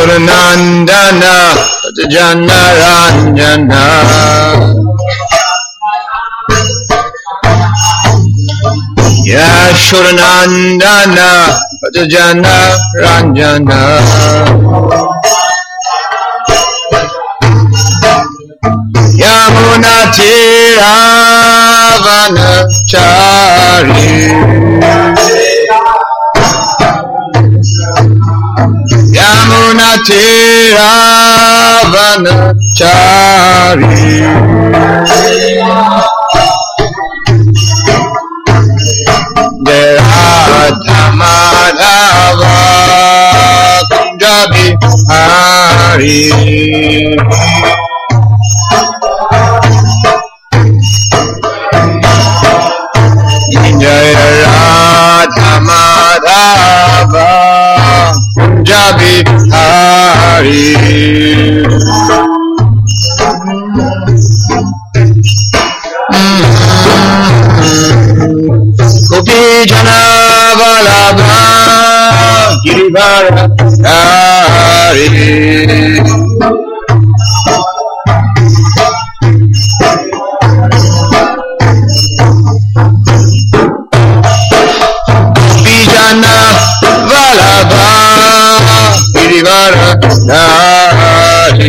Yashodanandana Janaranjana Yashodanandana Janaranjana Yamunatiravanachari Yamunatiravanachari Radhamadhava Kunjabi Hari Jaya Radhamadhava Kunjabi Hari Gopi Jana Vallabha Girivara Hari Gopi Jana Vallabha Girivara Hari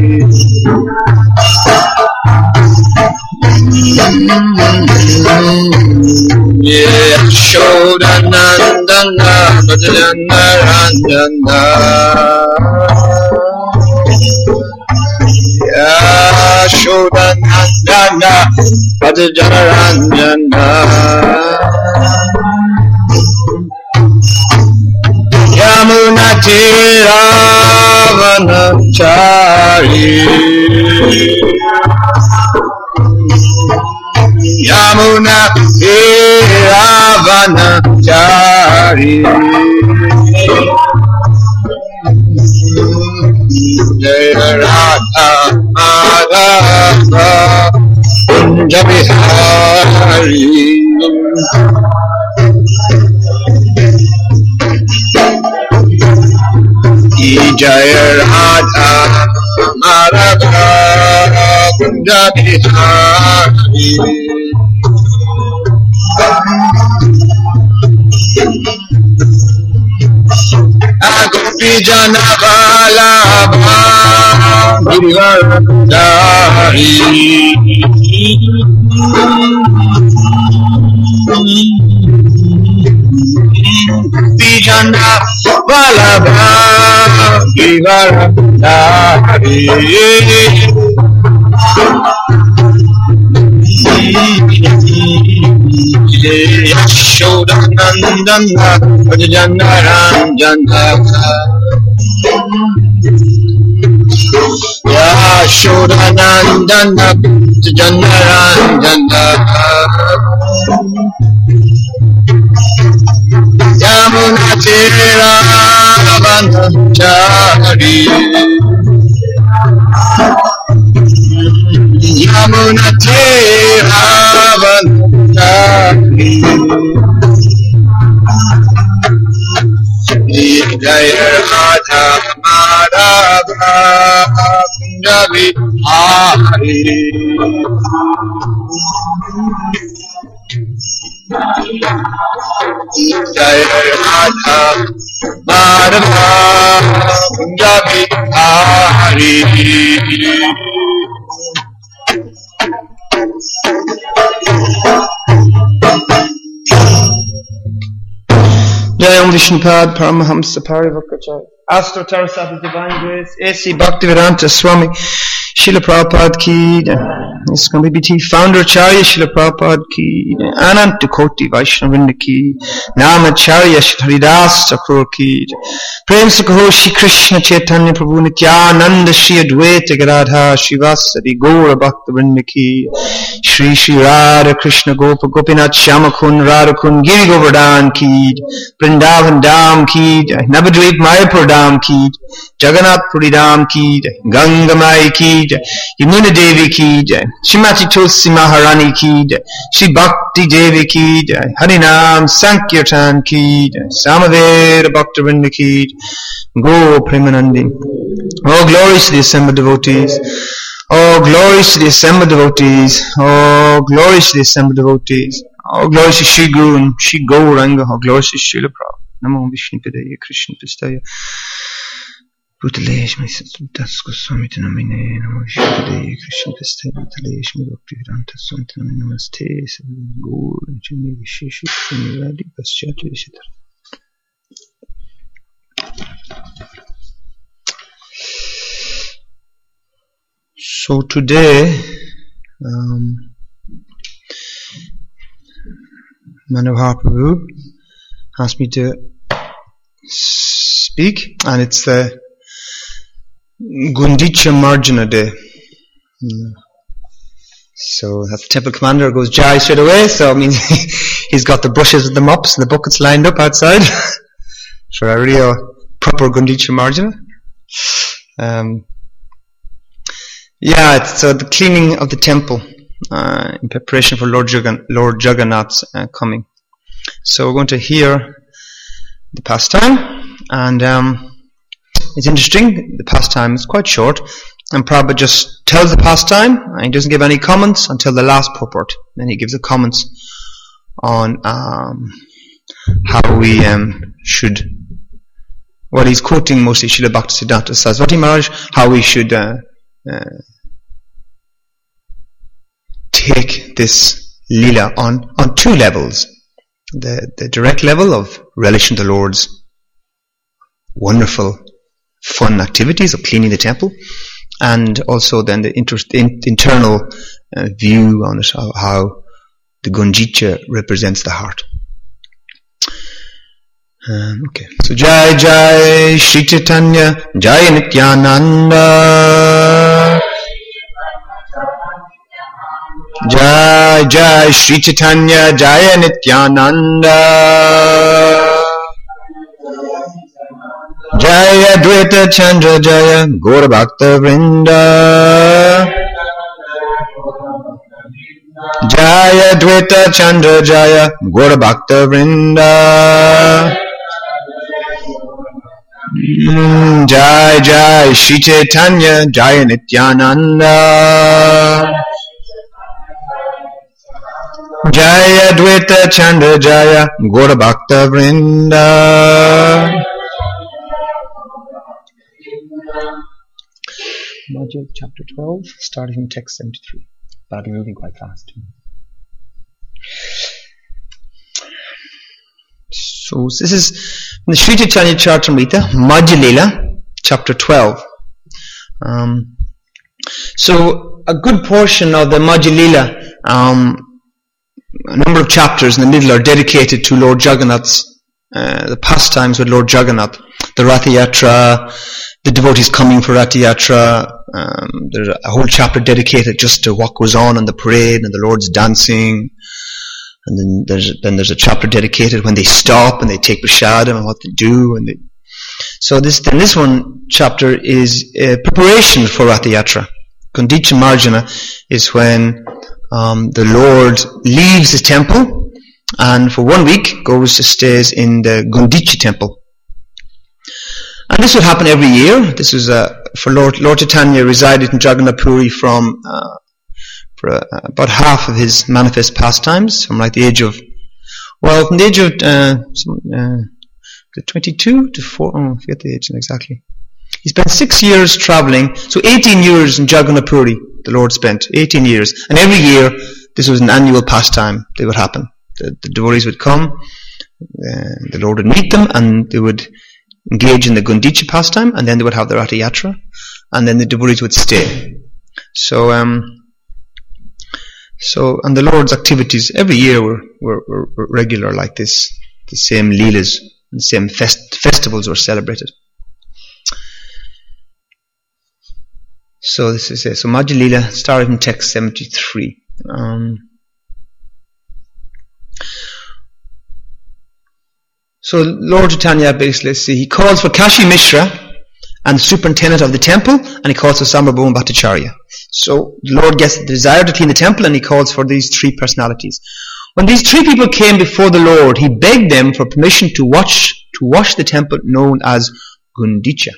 Yashodanandana Janaranjana Yashodanandana Janaranjana Yamunatiravanachari Yamunatiravanachari Jaya Radha Madhava Kunjabi Hari Jaya Radha Madhava Kunjabi Hari Gopi Jana Vallabha Girivara Hari Gopi Jana Vallabha Girivara Hari Yashodanandana Janaranjana Yashodanandana Janaranjana Yamunatiravanachari Yamunatiravanachari Jaya Radha Madhava Kunjabi Hari Jaya Radha Madhava Kunjabi Hari Jai Om Vishnupad Paramahamsa Parivakacharya Astor Tarasata Divine Grace A.C. Bhaktivedanta Swami Srila Prabhupada ki ISKCON BBT Founder Acharya Srila Prabhupada ki Ananta Koti Vaishnavinda ki Namacharya Shri Haridas Thakur ki Prem Sukho Shri Krishna Chaitanya Prabhu Nityananda Shri Advaita Gadadha Shivasadi Gaura Bhakta Vrinda ki Shri Shri Radha Krishna Gopa Gopinath Shamakun Radhakun Giri Govardhan ki Vrindavan Dham ki Navadvip Mayapur Dham ki Jagannath Puri Dham ki Ganga Mai ki Yamuna Devi ki Shrimati Tulsi Maharani ki jai, Shri Bhakti Devi ki jai, Harinam Sankirtan ki jai, Samaveda Bhaktivinoda ki jai, Go Premanandi. Oh, glories to the assembled devotees. Oh, glories to the assembled devotees. Oh, glories to the assembled devotees. Oh, glories to Shri Guru and Shri Gauranga. Oh, glories to Srila Prabhupada. Namo Vishnu Padaya Krishna Pistaya. Bhutalesh me Satas Goswami Namine. Namo Vishnu Padaya Krishna Pistaya. Bhutalesh me Bhakti Vedanta Swami Namine. Namaste. Guru and Jimmy Vishesh. Jimmy Radi Paschati Vishitara. So today, Manohar Prabhu asked me to speak, and it's the Gundicha Marjana Day. So that's the temple commander goes Jai straight away, so it means he's got the brushes and the mops and the buckets lined up outside for a real proper Gundicha Marjana. It's the cleaning of the temple in preparation for Lord Jagannath's coming. So we're going to hear the pastime, and it's interesting. The pastime is quite short, and Prabhupada just tells the pastime, and he doesn't give any comments until the last purport. Then he gives the comments on how we should. Well, he's quoting mostly Srila Bhaktisiddhanta Saraswati Maharaj, how we should take this lila on two levels. The direct level of relation to the Lord's wonderful, fun activities of cleaning the temple, and also then the internal view on it, how the Gundicha represents the heart. So Jai Jai Shri Chaitanya Jai Nityananda, Jai Jai Shri Chaitanya Jai Nityananda, Jaya Advaita Chandra Jaya Gaura Bhakta Vrinda, Jaya Advaita Chandra Jaya Gaura Bhakta Vrinda, Jai Jai Shri Chaitanya Jaya Nityananda, Jaya Advaita Chandra Jaya Gaura Bhakta Vrinda. Module chapter 12, starting from text 73. But I'll be moving quite fast. So this is the Sri Chaitanya Charitamrita, Madhya Lila, chapter 12. So a good portion of the Madhya Lila, a number of chapters in the middle are dedicated to Lord Jagannath's, the pastimes with Lord Jagannath, the Rath Yatra, the devotees coming for Rath Yatra. There's a whole chapter dedicated just to what goes on in the parade and the Lord's dancing. And then there's a chapter dedicated when they stop and they take prasadam and what they do. So this one chapter is preparation for Rath Yatra. Gundicha Marjana is when the Lord leaves the temple and for 1 week goes to stays in the Gundicha temple. And this would happen every year. This was for Lord Chaitanya resided in Jagannath Puri from for about half of his manifest pastimes, from like the age of 22 to 4. I forget the age exactly. He spent 6 years traveling, so 18 years in Jagannath Puri. The Lord spent 18 years, and every year this was an annual pastime that would happen. The devotees would come, the Lord would meet them, and they would engage in the Gundicha pastime, and then they would have the Rath Yatra, and then the devotees would stay. So and the Lord's activities every year were regular like this. The same leelas, the same festivals were celebrated. So this is it. So Madhya Lila started in text 73. So Lord Chaitanya basically, he calls for Kashi Mishra and the superintendent of the temple, and he calls for Sambarbhoma Bhattacharya. So the Lord gets the desire to clean the temple, and he calls for these three personalities. When these three people came before the Lord, he begged them for permission to wash the temple known as Gundicha.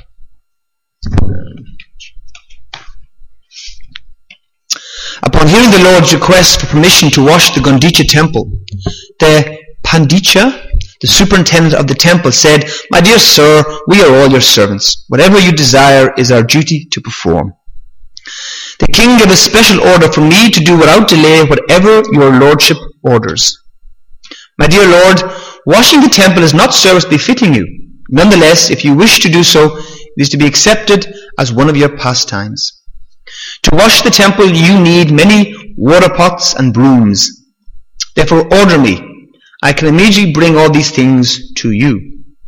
Upon hearing the Lord's request for permission to wash the Gundicha temple, the Pandicha, the superintendent of the temple, said, "My dear sir, we are all your servants. Whatever you desire is our duty to perform. The king gave a special order for me to do without delay whatever your lordship orders. My dear lord, washing the temple is not service befitting you. Nonetheless, if you wish to do so, it is to be accepted as one of your pastimes. To wash the temple you need many water pots and brooms. Therefore order me. I can immediately bring all these things to you."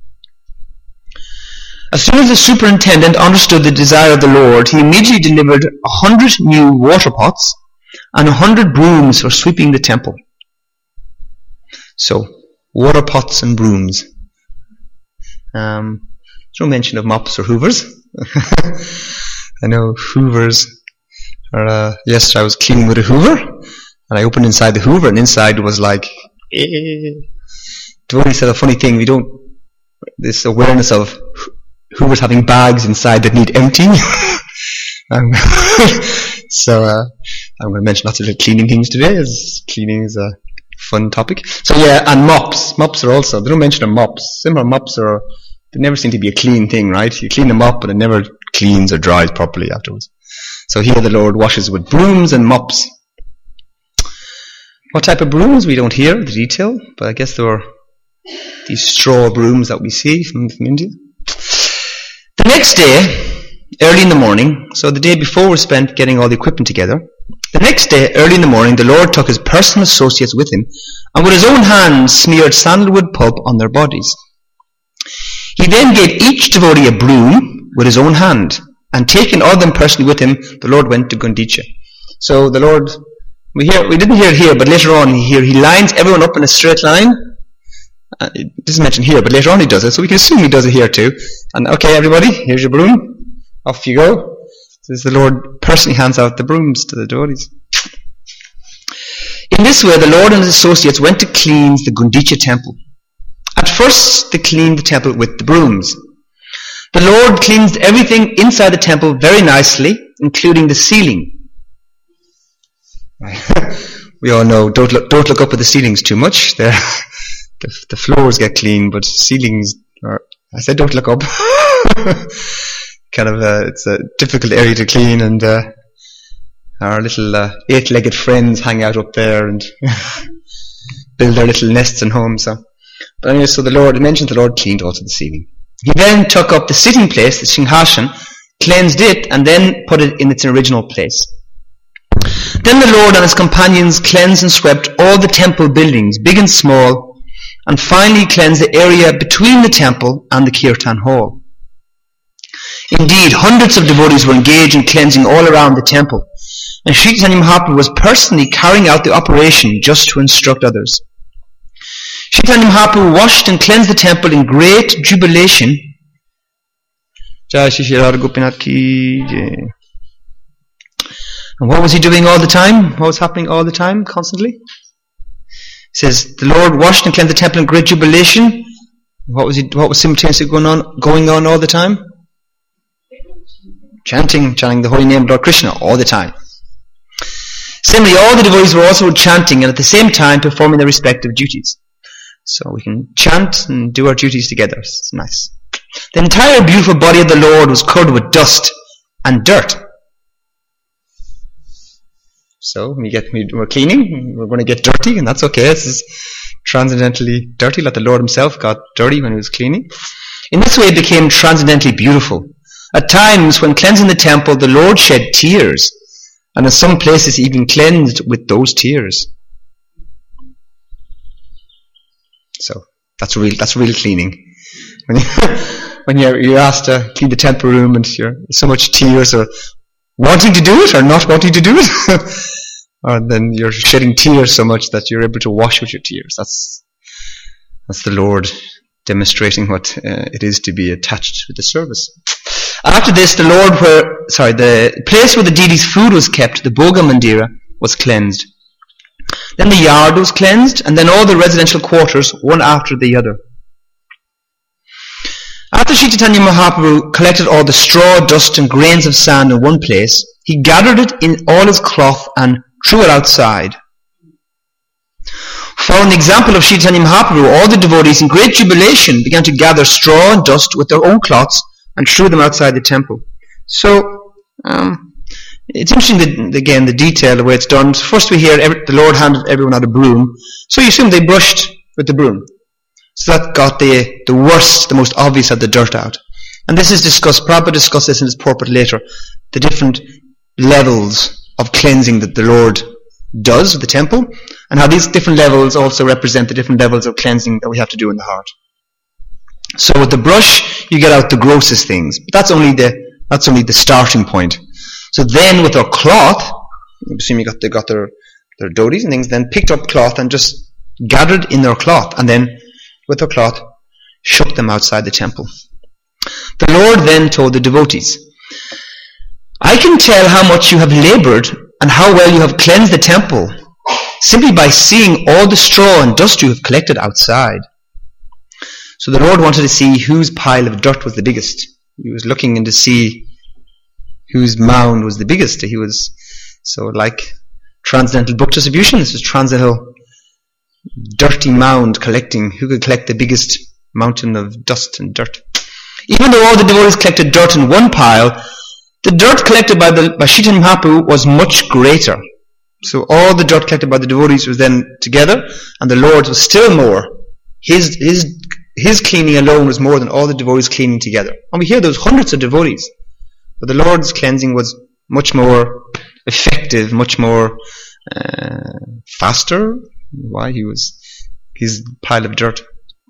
As soon as the superintendent understood the desire of the Lord, he immediately delivered 100 new water pots and 100 brooms for sweeping the temple. So, water pots and brooms. There's no mention of mops or hoovers. I know hoovers are, yesterday I was cleaning with a hoover, and I opened inside the hoover, and inside was like, Tony said a funny thing, this awareness of hoovers having bags inside that need emptying. So, I'm going to mention lots of little cleaning things today, as cleaning is a fun topic. So yeah, and mops. Mops are also, they don't mention of mops. Similar mops they never seem to be a clean thing, right? You clean them up, but it never cleans or dries properly afterwards. So here the Lord washes with brooms and mops. What type of brooms? We don't hear the detail, but I guess there were these straw brooms that we see from India. The next day, early in the morning, so the day before was spent getting all the equipment together. The next day, early in the morning, the Lord took his personal associates with him, and with his own hands smeared sandalwood pulp on their bodies. He then gave each devotee a broom with his own hand, and taking all of them personally with him, the Lord went to Gundicha. So the Lord, we didn't hear it here, but later on he lines everyone up in a straight line. It doesn't mention here, but later on he does it, so we can assume he does it here too. And okay, everybody, here's your broom. Off you go. Says the Lord personally hands out the brooms to the devotees. In this way, the Lord and his associates went to cleanse the Gundicha temple. At first, they cleaned the temple with the brooms. The Lord cleansed everything inside the temple very nicely, including the ceiling. We all know, don't look up at the ceilings too much. The floors get clean, but ceilings I said don't look up. It's a difficult area to clean, and our little 8-legged friends hang out up there and build their little nests and homes. But anyway, so it mentions the Lord cleaned also the ceiling. He then took up the sitting place, the Singhasan, cleansed it, and then put it in its original place. Then the Lord and his companions cleansed and swept all the temple buildings, big and small, and finally cleansed the area between the temple and the Kirtan hall. Indeed, hundreds of devotees were engaged in cleansing all around the temple, and Sri Chaitanya Mahaprabhu was personally carrying out the operation just to instruct others. Sri Chaitanya Mahaprabhu washed and cleansed the temple in great jubilation. Jai Shri Radha Gopinath ki jai. And what was he doing all the time? What was happening all the time, constantly? He says, the Lord washed and cleansed the temple in great jubilation. What was simultaneously going on all the time? Chanting the holy name of Lord Krishna all the time. Similarly, all the devotees were also chanting and at the same time performing their respective duties. So we can chant and do our duties together. It's nice. The entire beautiful body of the Lord was covered with dust and dirt. So we're cleaning, we're going to get dirty, and that's okay. This is transcendently dirty, like the Lord himself got dirty when he was cleaning. In this way it became transcendently beautiful. At times, when cleansing the temple, the Lord shed tears, and in some places even cleansed with those tears. So that's real cleaning. When you're asked to clean the temple room, and you're so much tears, or wanting to do it or not wanting to do it, or then you're shedding tears so much that you're able to wash with your tears. That's the Lord demonstrating what it is to be attached to the service. After this, the place where the deity's food was kept, the Bhoga Mandira, was cleansed. Then the yard was cleansed, and then all the residential quarters, one after the other. After Sri Chaitanya Mahaprabhu collected all the straw, dust and grains of sand in one place, he gathered it in all his cloth and threw it outside. Following the example of Sri Chaitanya Mahaprabhu, all the devotees in great jubilation began to gather straw and dust with their own cloths and threw them outside the temple. So, it's interesting, again, the detail of the way it's done. First we hear the Lord handed everyone out a broom. So you assume they brushed with the broom. So that got the worst, the most obvious of the dirt out. And this is discussed, Prabhupada discussed this in his purport later, the different levels of cleansing that the Lord does with the temple, and how these different levels also represent the different levels of cleansing that we have to do in the heart. So with the brush, you get out the grossest things. But that's only the starting point. So then with their cloth, you assume they got their dhotis and things, then picked up cloth and just gathered in their cloth, and then with their cloth shook them outside the temple. The Lord then told the devotees, I can tell how much you have labored and how well you have cleansed the temple simply by seeing all the straw and dust you have collected outside. So the Lord wanted to see whose pile of dirt was the biggest. He was looking in to see whose mound was the biggest. He was, so like Transcendental Book Distribution, this was Transcendental dirty mound collecting, who could collect the biggest mountain of dust and dirt. Even though all the devotees collected dirt in one pile, the dirt collected by Sri Chaitanya Mahaprabhu was much greater. So all the dirt collected by the devotees was then together, and the Lord's was still more. His cleaning alone was more than all the devotees cleaning together. And we hear those hundreds of devotees. But the Lord's cleansing was much more effective, much more faster. Why? His pile of dirt.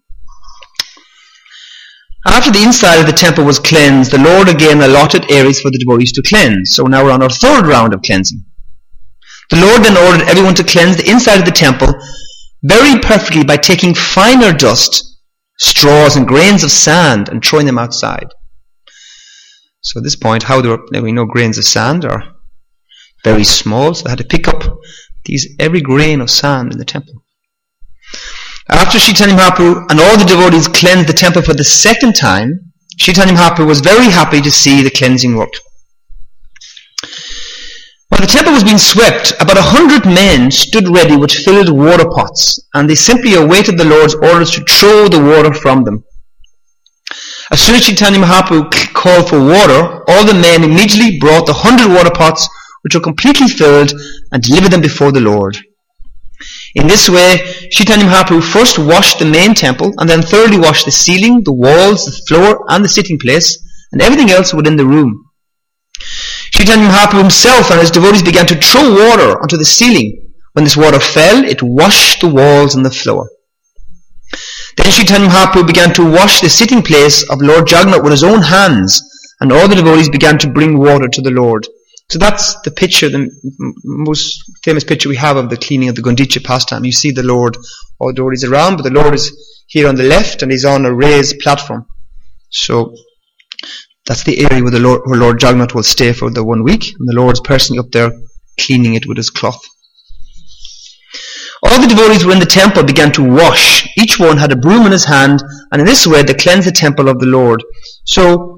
After the inside of the temple was cleansed, the Lord again allotted areas for the devotees to cleanse. So now we're on our third round of cleansing. The Lord then ordered everyone to cleanse the inside of the temple very perfectly by taking finer dust, straws and grains of sand and throwing them outside. So at this point, we know grains of sand are very small, so they had to pick up every grain of sand in the temple. After Sri Chaitanya Mahaprabhu and all the devotees cleansed the temple for the second time, Sri Chaitanya Mahaprabhu was very happy to see the cleansing work. While the temple was being swept, about 100 men stood ready with filled water pots, and they simply awaited the Lord's orders to throw the water from them. As soon as Sri Chaitanya Mahaprabhu called for water, all the men immediately brought the 100 water pots, which were completely filled, and delivered them before the Lord. In this way, Sri Chaitanya Mahaprabhu first washed the main temple, and then thoroughly washed the ceiling, the walls, the floor, and the sitting place, and everything else within the room. Sri Chaitanya Mahaprabhu himself and his devotees began to throw water onto the ceiling. When this water fell, it washed the walls and the floor. Then Sri Chaitanya Mahaprabhu began to wash the sitting place of Lord Jagannath with his own hands, and all the devotees began to bring water to the Lord. So that's the picture, the most famous picture we have of the cleaning of the Gundicha pastime. You see the Lord, all the devotees around, but the Lord is here on the left, and he's on a raised platform. So that's the area where Lord Jagannath will stay for the 1 week, and the Lord is personally up there cleaning it with his cloth. All the devotees who were in the temple began to wash. Each one had a broom in his hand, and in this way they cleansed the temple of the Lord. So,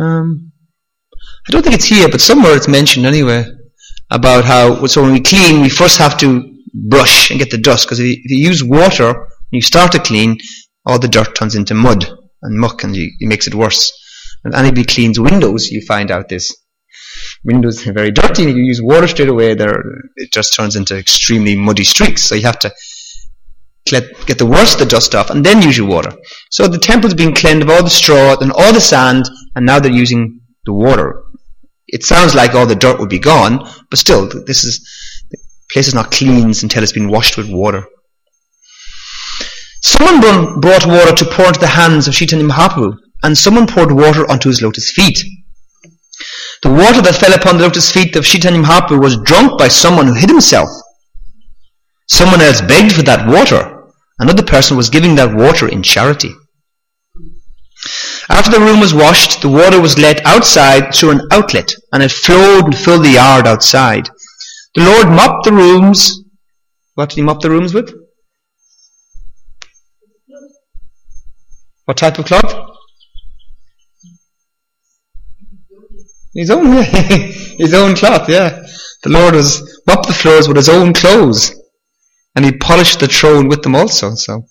I don't think it's here, but somewhere it's mentioned anyway, about how, so when we clean, we first have to brush and get the dust, because if you use water, when you start to clean, all the dirt turns into mud and muck, and it makes it worse. And anybody cleans windows, you find out this. Windows are very dirty, and if you use water straight away, it just turns into extremely muddy streaks. So you have to get the worst of the dust off, and then use your water. So the temple's being cleansed of all the straw and all the sand, and now they're using the water. It sounds like all the dirt would be gone, but still, the place is not cleansed until it's been washed with water. Someone brought water to pour into the hands of Sri Chaitanya Mahaprabhu, and someone poured water onto his lotus feet. The water that fell upon the lotus feet of Sri Chaitanya Mahaprabhu was drunk by someone who hid himself. Someone else begged for that water. Another person was giving that water in charity. After the room was washed, the water was let outside through an outlet, and it flowed and filled the yard outside. The Lord mopped the rooms. What did he mop the rooms with? What type of cloth? His own cloth, yeah. The Lord mopped the floors with his own clothes, and he polished the throne with them also. So,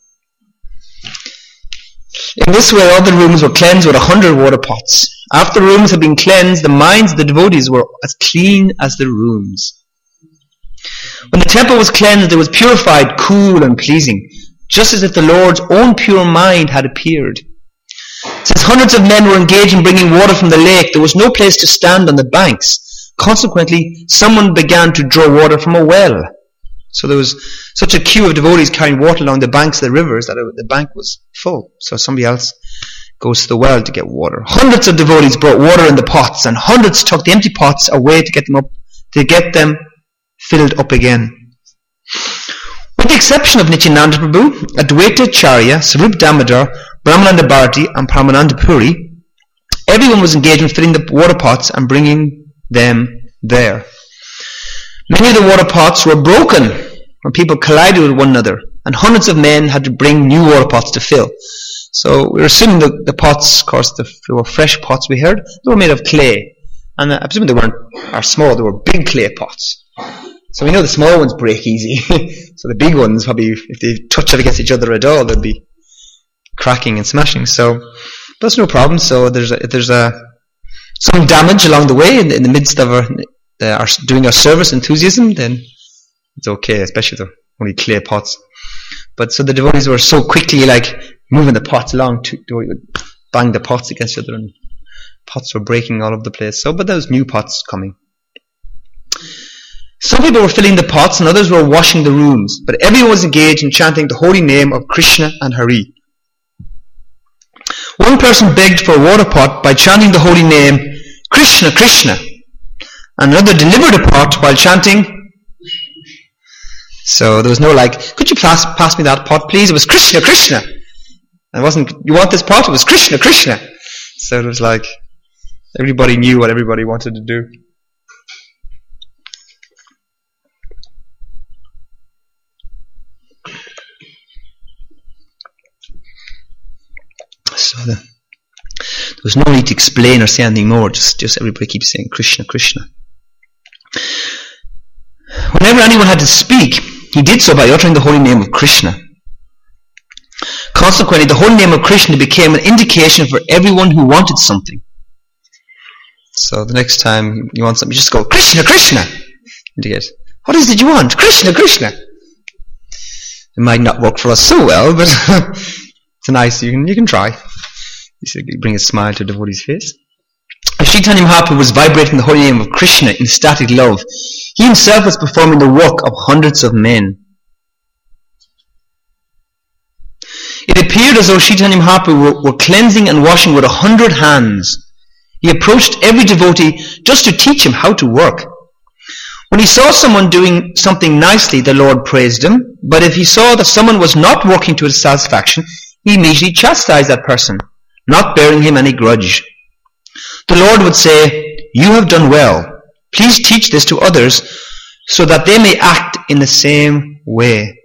in this way, all the rooms were cleansed with 100 water pots. After the rooms had been cleansed, the minds of the devotees were as clean as the rooms. When the temple was cleansed, it was purified, cool, and pleasing, just as if the Lord's own pure mind had appeared. Since hundreds of men were engaged in bringing water from the lake, there was no place to stand on the banks. Consequently, someone began to draw water from a well. So there was such a queue of devotees carrying water along the banks of the rivers that the bank was full. So somebody else goes to the well to get water. Hundreds of devotees brought water in the pots, and hundreds took the empty pots away to get them filled up again. With the exception of Nityananda Prabhu, Advaita Charya, Sarup Damodar, Brahmananda Bharati, and Paramananda Puri, everyone was engaged in filling the water pots and bringing them there. Many of the water pots were broken when people collided with one another, and hundreds of men had to bring new water pots to fill. So we're assuming the pots, of course, they were fresh pots we heard, they were made of clay. And I presume they are small, they were big clay pots. So we know the small ones break easy. So the big ones, probably, if they touch it against each other at all, they'd be cracking and smashing. So that's no problem. So if there's some damage along the way in the midst of our doing our service enthusiasm, then it's okay, especially if they're only clay pots. But so the devotees were so quickly moving the pots along, they would bang the pots against each other, and pots were breaking all over the place. So, but there was new pots coming. Some people were filling the pots and others were washing the rooms, but everyone was engaged in chanting the holy name of Krishna and Hari. One person begged for a water pot by chanting the holy name Krishna, Krishna, and another delivered a pot while chanting. So there was no could you pass me that pot please? It was Krishna, Krishna. And it wasn't, you want this pot? It was Krishna, Krishna. So it was everybody knew what everybody wanted to do. So there was no need to explain or say anything more, just everybody keeps saying Krishna, Krishna. Whenever anyone had to speak, he did so by uttering the holy name of Krishna. Consequently, the holy name of Krishna became an indication for everyone who wanted something. So the next time you want something, you just go, Krishna, Krishna. Indicate, what is it you want? Krishna, Krishna. It might not work for us so well, but it's nice, you can try. You bring a smile to a devotee's face. As Chaitanya Mahaprabhu was vibrating the holy name of Krishna in ecstatic love, he himself was performing the work of hundreds of men. It appeared as though Chaitanya Mahaprabhu were cleansing and washing with 100 hands. He approached every devotee just to teach him how to work. When he saw someone doing something nicely, the Lord praised him, but if he saw that someone was not working to his satisfaction, he immediately chastised that person, not bearing him any grudge. The Lord would say, you have done well. Please teach this to others so that they may act in the same way.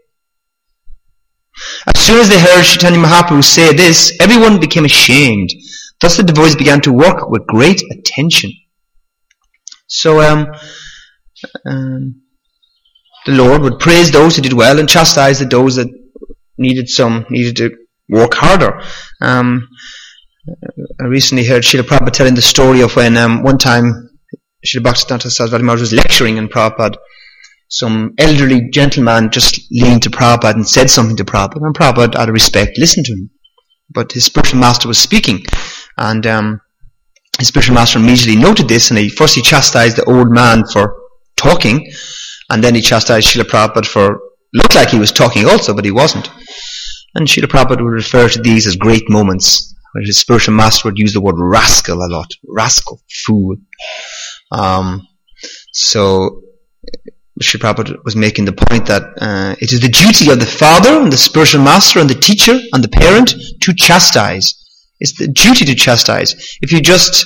As soon as they heard Chaitanya Mahaprabhu say this, everyone became ashamed. Thus the devotees began to work with great attention. So the Lord would praise those who did well and chastise those that needed to work harder. I recently heard Srila Prabhupada telling the story of when one time Srila Bhaktisiddhanta Saraswati Maharaj was lecturing in Prabhupada. Some elderly gentleman just leaned to Prabhupada and said something to Prabhupada, and Prabhupada, out of respect, listened to him. But his spiritual master was speaking, and his spiritual master immediately noted this, and he chastised the old man for talking, and then he chastised Srila Prabhupada for, looked like he was talking also, but he wasn't. And Srila Prabhupada would refer to these as great moments, where his spiritual master would use the word rascal a lot. Rascal, fool. So Srila Prabhupada was making the point that it is the duty of the father and the spiritual master and the teacher and the parent to chastise. It's the duty to chastise. If you just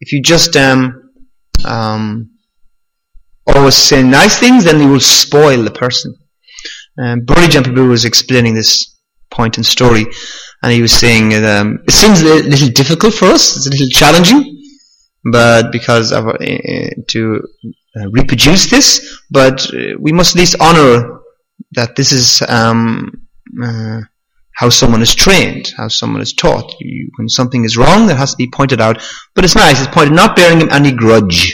always say nice things, then you will spoil the person. Brody John Prabhu was explaining this point and story, and he was saying it seems a little difficult for us. It's a little challenging, but because of to reproduce this, but we must at least honor that this is how someone is trained, how someone is taught. When something is wrong, that has to be pointed out. But it's nice. It's pointed, not bearing him any grudge.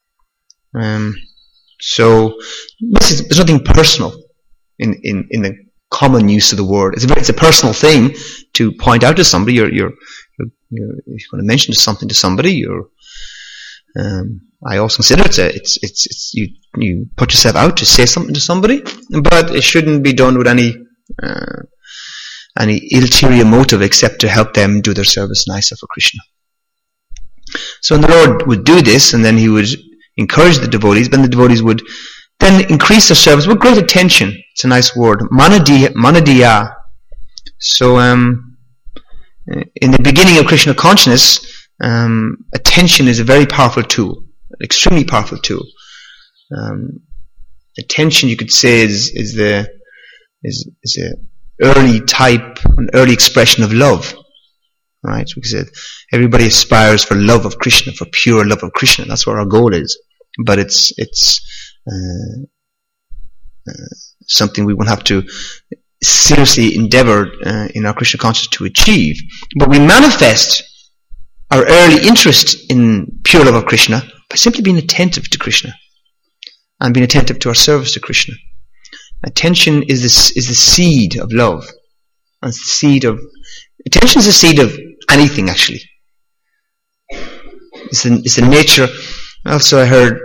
So there's nothing personal in the common use of the word. It's a personal thing to point out to somebody. You're going to mention something to somebody. I also consider it's you put yourself out to say something to somebody, but it shouldn't be done with any ulterior motive except to help them do their service nicer for Krishna. So the Lord would do this, and then He would encourage the devotees, then the devotees would then increase their service with great attention. It's a nice word, manadiya. So in the beginning of Krishna consciousness, attention is a very powerful tool, an extremely powerful tool. Attention, you could say, is a early type, an early expression of love. Right? So we said everybody aspires for love of Krishna, for pure love of Krishna. That's what our goal is. But it's something we will have to seriously endeavor in our Krishna consciousness to achieve. But we manifest our early interest in pure love of Krishna by simply being attentive to Krishna and being attentive to our service to Krishna. Attention is the seed of love. And attention is the seed of anything, actually. It's the nature. Also, I heard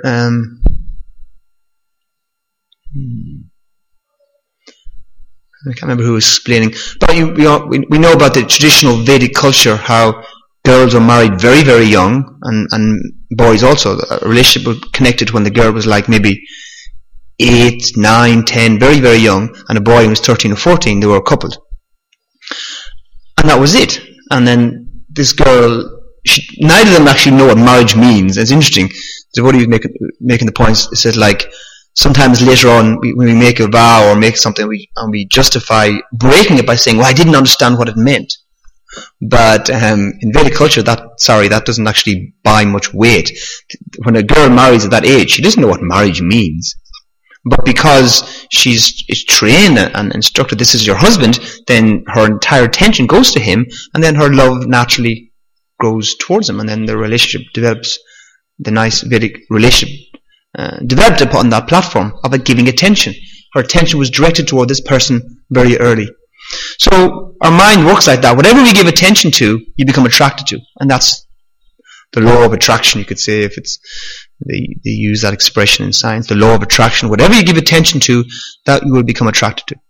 I can't remember who was explaining, but we know about the traditional Vedic culture, how girls were married very, very young, and boys also. A relationship was connected when the girl was like maybe 8, 9, 10, very, very young, and a boy was 13 or 14. They were coupled, and that was it. And then this girl, neither of them actually know what marriage means. It's interesting. So what he was making the points. It says, like, sometimes later on when we make a vow or make something, we justify breaking it by saying, well, I didn't understand what it meant. But in Vedic culture, that doesn't actually buy much weight. When a girl marries at that age, she doesn't know what marriage means. But because she's trained and instructed, this is your husband, then her entire attention goes to him, and then her love naturally grows towards him, and then the relationship develops. The nice Vedic relationship developed upon that platform of it giving attention. Her attention was directed toward this person very early. So our mind works like that. Whatever we give attention to, you become attracted to. And that's the law of attraction, you could say, if it's they use that expression in science, the law of attraction. Whatever you give attention to, that you will become attracted to.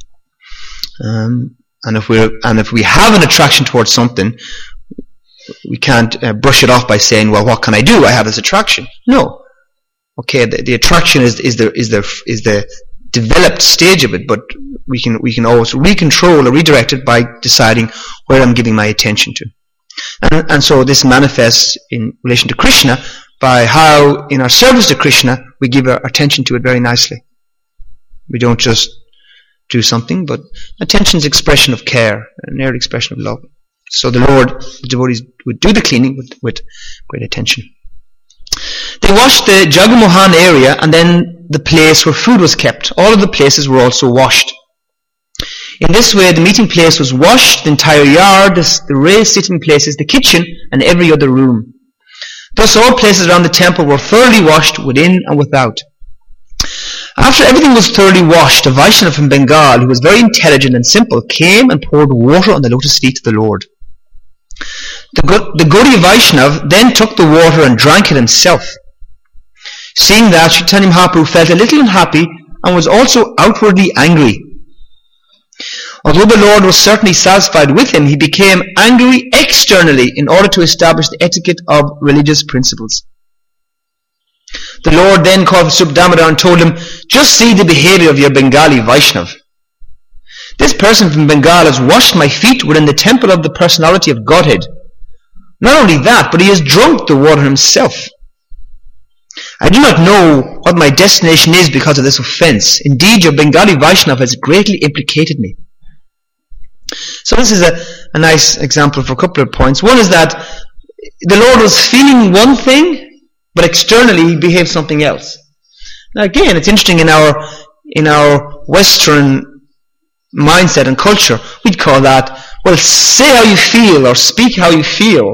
And if we have an attraction towards something, we can't brush it off by saying, well, what can I do? I have this attraction. No. Okay, the attraction is the developed stage of it, but we can always recontrol or redirect it by deciding where I'm giving my attention to. And so this manifests in relation to Krishna by how in our service to Krishna we give our attention to it very nicely. We don't just do something, but attention is expression of care, an early expression of love. So the devotees would do the cleaning with great attention. They washed the Jagamohan area and then the place where food was kept. All of the places were also washed. In this way, the meeting place was washed, the entire yard, the raised sitting places, the kitchen, and every other room. Thus all places around the temple were thoroughly washed within and without. After everything was thoroughly washed, a Vaishnava from Bengal, who was very intelligent and simple, came and poured water on the lotus feet of the Lord. The Gaudiya Vaishnava then took the water and drank it himself. Seeing that, Chaitanya Mahaprabhu felt a little unhappy and was also outwardly angry. Although the Lord was certainly satisfied with him, he became angry externally in order to establish the etiquette of religious principles. The Lord then called for Subhadamodar and told him, just see the behavior of your Bengali Vaishnav. This person from Bengal has washed my feet within the temple of the personality of Godhead. Not only that, but he has drunk the water himself. I do not know what my destination is because of this offence. Indeed, your Bengali Vaishnav has greatly implicated me. So this is a nice example for a couple of points. One is that the Lord was feeling one thing, but externally he behaved something else. Now again, it's interesting in our Western mindset and culture, we'd call that, well, say how you feel or speak how you feel.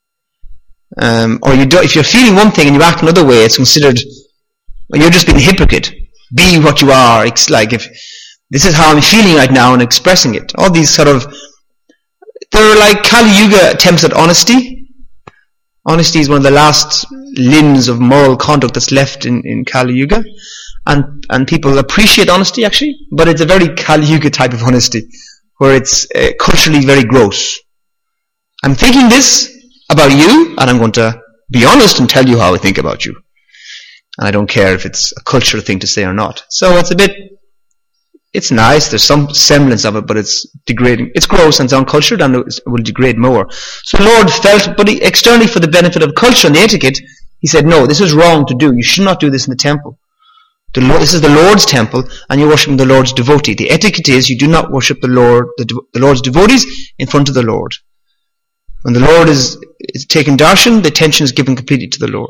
If you're feeling one thing and you act another way, it's considered, well, you're just being a hypocrite. Be what you are. It's like, if this is how I'm feeling right now and expressing it. All these there are like Kali Yuga attempts at honesty. Honesty is one of the last limbs of moral conduct that's left in Kali Yuga. And people appreciate honesty actually, but it's a very Kali Yuga type of honesty, where it's culturally very gross. I'm thinking this about you, and I'm going to be honest and tell you how I think about you. And I don't care if it's a cultural thing to say or not. So it's nice, there's some semblance of it, but it's degrading. It's gross and it's uncultured, and it will degrade more. So the Lord felt, but externally for the benefit of culture and the etiquette, he said, no, this is wrong to do. You should not do this in the temple. This is the Lord's temple, and you're worshipping the Lord's devotee. The etiquette is you do not worship the Lord's devotees in front of the Lord. When the Lord is taking darshan, the attention is given completely to the Lord.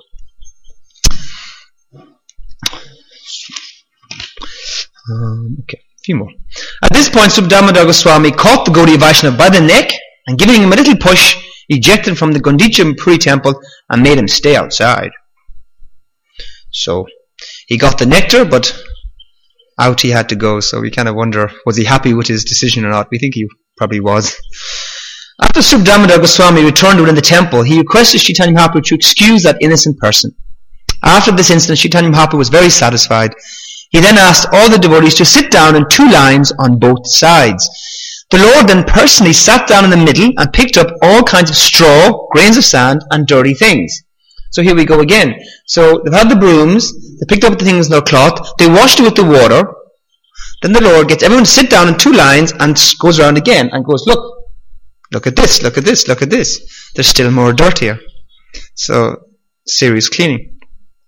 Okay, a few more. At this point, Subdhammadar Goswami caught the Gaudiya Vaishnava by the neck and, giving him a little push, ejected him from the Gundicha Puri temple and made him stay outside. So he got the nectar, but out he had to go. So we kind of wonder, was he happy with his decision or not? We think he probably was. After Subdhammadar Goswami returned within the temple, he requested Chaitanya Mahaprabhu to excuse that innocent person. After this incident, Chaitanya Mahaprabhu was very satisfied. He then asked all the devotees to sit down in 2 lines on both sides. The Lord then personally sat down in the middle and picked up all kinds of straw, grains of sand, and dirty things. So here we go again. So they've had the brooms, they picked up the things in their cloth, they washed it with the water. Then the Lord gets everyone to sit down in 2 lines and goes around again and goes, look at this, look at this, look at this. There's still more dirt here. So, serious cleaning.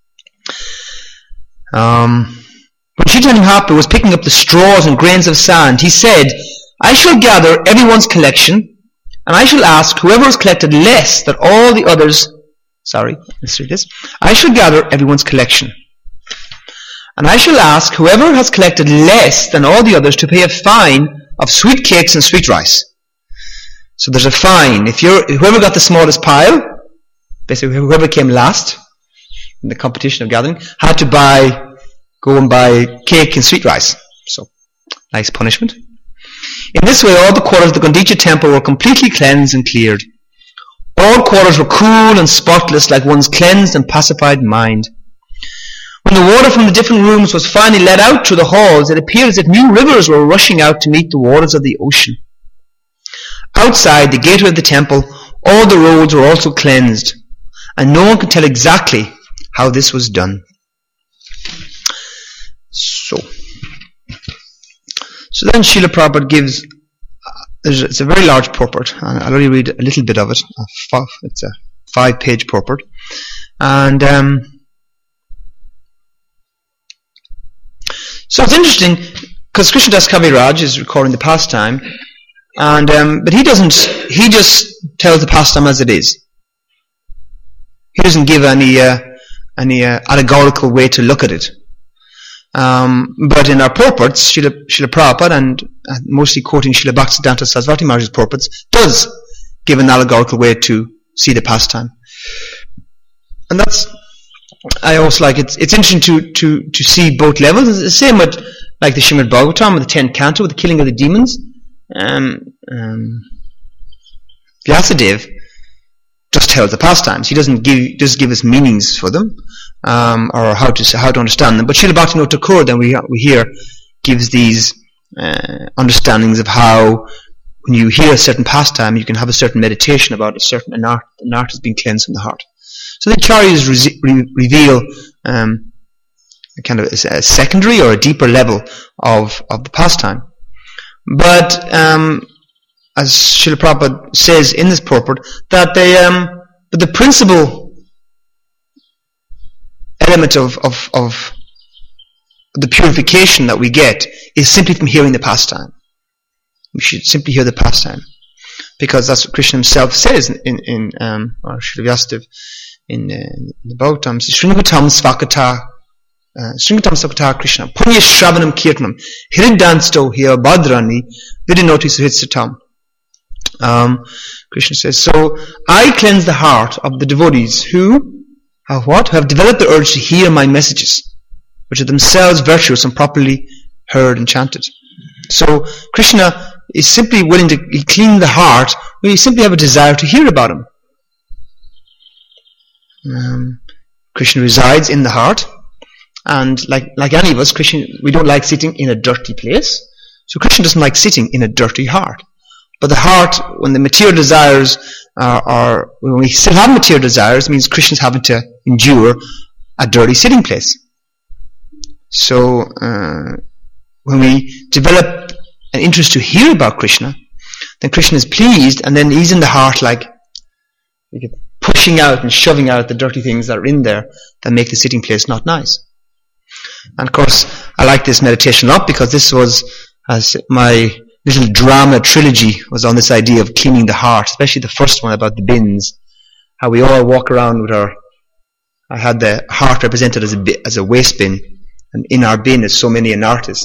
When Chaitanya Mahaprabhu was picking up the straws and grains of sand, he said, I shall gather everyone's collection, and I shall ask whoever has collected less than all the others. Let's read this. I shall gather everyone's collection, and I shall ask whoever has collected less than all the others to pay a fine of sweet cakes and sweet rice. So there's a fine. Whoever got the smallest pile, basically whoever came last in the competition of gathering, had to go and buy cake and sweet rice. So, nice punishment. In this way, all the quarters of the Gundicha temple were completely cleansed and cleared. All quarters were cool and spotless, like one's cleansed and pacified mind. When the water from the different rooms was finally let out through the halls, it appeared as if new rivers were rushing out to meet the waters of the ocean. Outside the gateway of the temple, all the roads were also cleansed, and no one could tell exactly how this was done. So then Srila Prabhupada gives, it's a very large purport, and I'll only read a little bit of it. It's a 5-page purport. And so it's interesting, because Krishnadas Kaviraj is recording the pastime, but he just tells the pastime as it is. He doesn't give any allegorical way to look at it. But in our purports, Srila Prabhupada, and mostly quoting Srila Bhaktisiddhanta Saraswati Maharaj's purports, does give an allegorical way to see the pastime. And I also like it's interesting to see both levels. It's the same with like the Srimad Bhagavatam with the 10th canto with the killing of the demons. Vyasadeva just tells the pastimes. He doesn't give us meanings for them, or how to understand them. But Srila Bhaktivinoda Thakur, then we hear, gives these understandings of how when you hear a certain pastime, you can have a certain meditation about an art has been cleansed from the heart. So the acharyas reveal a kind of a secondary or a deeper level of the pastime. But as Srila Prabhupada says in this purport, that the principal element of the purification that we get is simply from hearing the pastime. We should simply hear the pastime, because that's what Krishna himself says in or Srila Vyasadeva in the Bhagavatam. Sringatam Svakata Krishna Punya Shravanam Kirtanam Hiridansto Hiya Bhadrani Vidinoti Suhitsatam. Krishna says, so I cleanse the heart of the devotees who have what? Who have developed the urge to hear my messages, which are themselves virtuous and properly heard and chanted. So Krishna is simply willing to clean the heart when you simply have a desire to hear about him. Krishna resides in the heart, and like any of us, we don't like sitting in a dirty place. So Krishna doesn't like sitting in a dirty heart. But the heart, when the material desires when we still have material desires, it means Krishna's having to endure a dirty sitting place. So when we develop an interest to hear about Krishna, then Krishna is pleased, and then he's in the heart like pushing out and shoving out the dirty things that are in there that make the sitting place not nice. And of course, I like this meditation a lot, because this was, as my little drama trilogy was on this idea of cleaning the heart, especially the first one about the bins, how we all walk around with I had the heart represented as a waste bin, and in our bin is so many anarthas.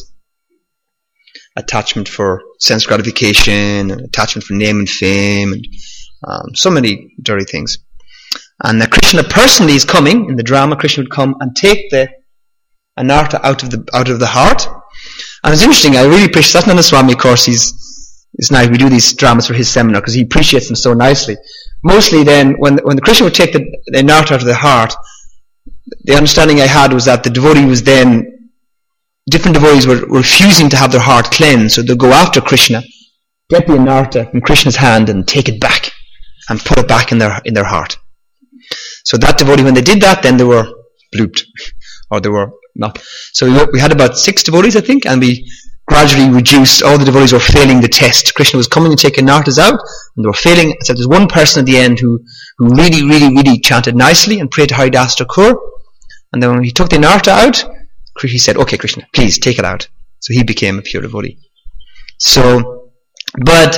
Attachment for sense gratification, and attachment for name and fame, and so many dirty things. And Krishna personally is coming, in the drama, Krishna would come and take the anartha out of the heart. And it's interesting, I really appreciate Satyananda Swami, of course, it's nice, we do these dramas for his seminar, because he appreciates them so nicely. Mostly then, when the Krishna would take the anartha out of the heart, the understanding I had was that the devotee was then, different devotees were refusing to have their heart cleansed, so they'd go after Krishna, get the anartha from Krishna's hand and take it back, and put it back in their heart. So that devotee, when they did that, then they were blooped, or they were not. So we had about 6 devotees, I think, and we gradually reduced. All the devotees were failing the test. Krishna was coming to take anarthas out, and they were failing. So there's one person at the end who really, really, really chanted nicely and prayed to Haridas Thakur. And then when he took the anartha out, he said, "Okay, Krishna, please take it out." So he became a pure devotee. So, but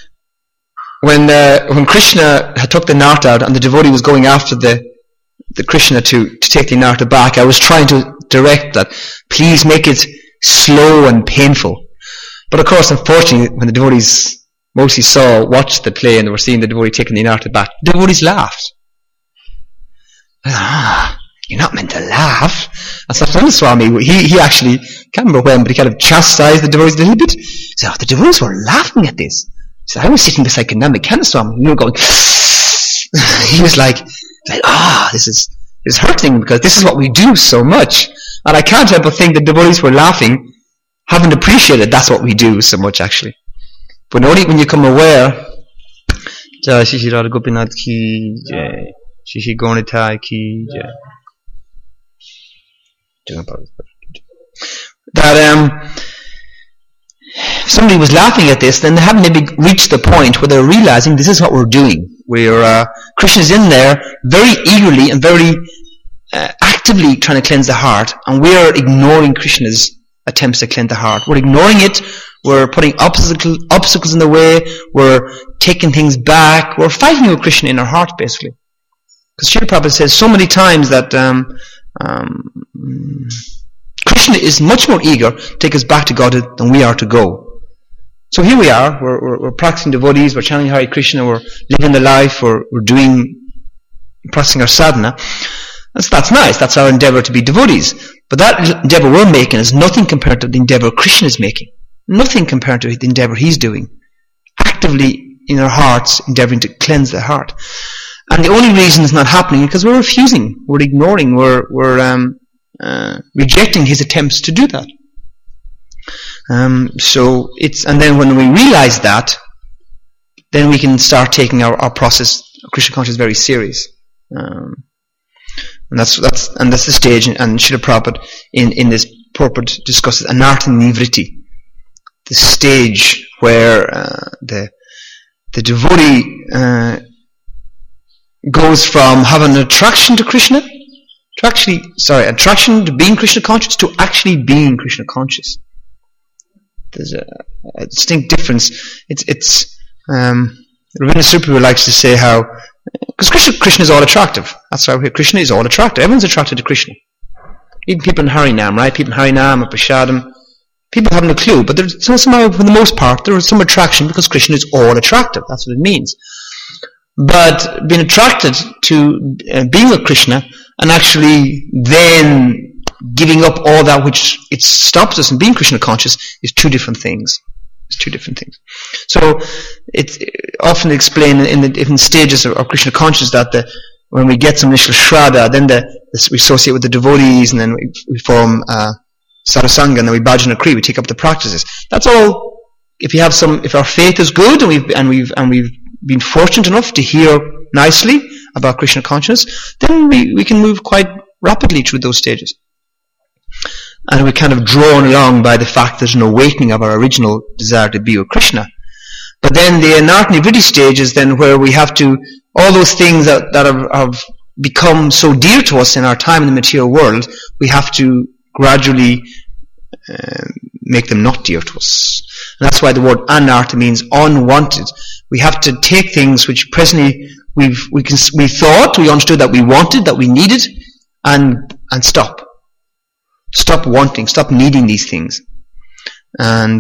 when Krishna had took the anartha out and the devotee was going after the Krishna to take the anartha back, I was trying to direct that, please make it slow and painful. But of course, unfortunately, when the devotees mostly watched the play and they were seeing the devotee taking the anartha back, the devotees laughed. You're not meant to laugh. And Satyananda Swami, he actually, can't remember when, but he kind of chastised the devotees a little bit. He said, the devotees were laughing at this. He said, I was sitting beside Kananda Swami, and we were going, he was like, this is hurting, because this is what we do so much. And I can't help but think the devotees were laughing, haven't appreciated that's what we do so much, actually. But only when you come aware, Jai Shri Radha Gopinath ki Jai, Shri Gauranitai ki Jai. That somebody was laughing at this, then they haven't maybe reached the point where they're realizing this is what we're doing. Krishna's in there very eagerly and very actively trying to cleanse the heart, and we're ignoring Krishna's attempts to cleanse the heart. We're ignoring it, we're putting obstacles in the way, we're taking things back, we're fighting with Krishna in our heart, basically. Because Srila Prabhupada says so many times that Krishna is much more eager to take us back to God than we are to go. So here we are, we're practicing devotees, we're chanting Hare Krishna, we're living the life, we're practicing our sadhana. That's nice, that's our endeavour to be devotees. But that endeavour we're making is nothing compared to the endeavour Krishna is making. Nothing compared to the endeavour he's doing. Actively in our hearts, endeavouring to cleanse the heart. And the only reason it's not happening is because we're refusing, we're ignoring, we're rejecting his attempts to do that. And then when we realize that, then we can start taking our process of Krishna consciousness very serious. And that's the stage, and Srila Prabhupada in this purport discusses anartha nivritti. stage where the devotee goes from having an attraction to Krishna attraction to being Krishna conscious to actually being Krishna conscious. There's a distinct difference. It's Ravina Suprabhu likes to say how, because Krishna is all attractive. That's why Krishna is all attractive. Everyone's attracted to Krishna. Even people in Harinam, right? People in Harinam or Prasadam. People haven't a clue, but there's somehow, for the most part, there is some attraction because Krishna is all attractive. That's what it means. But being attracted to being with Krishna and actually then giving up all that which it stops us from being Krishna conscious is two different things. It's two different things. So it's often explained in the different stages of Krishna consciousness that when we get some initial shraddha, then we associate with the devotees, and then we form sadhusanga, and then we bhajana kriya, we take up the practices. That's all. If our faith is good and we've been fortunate enough to hear nicely about Krishna consciousness, then we can move quite rapidly through those stages. And we're kind of drawn along by the fact there's an awakening of our original desire to be with Krishna. But then the anartha vritti stage is then where we have to, all those things that have become so dear to us in our time in the material world, we have to gradually make them not dear to us. And that's why the word anartha means unwanted. We have to take things which presently we thought, we understood that we wanted, that we needed, and stop. Stop wanting, stop needing these things. And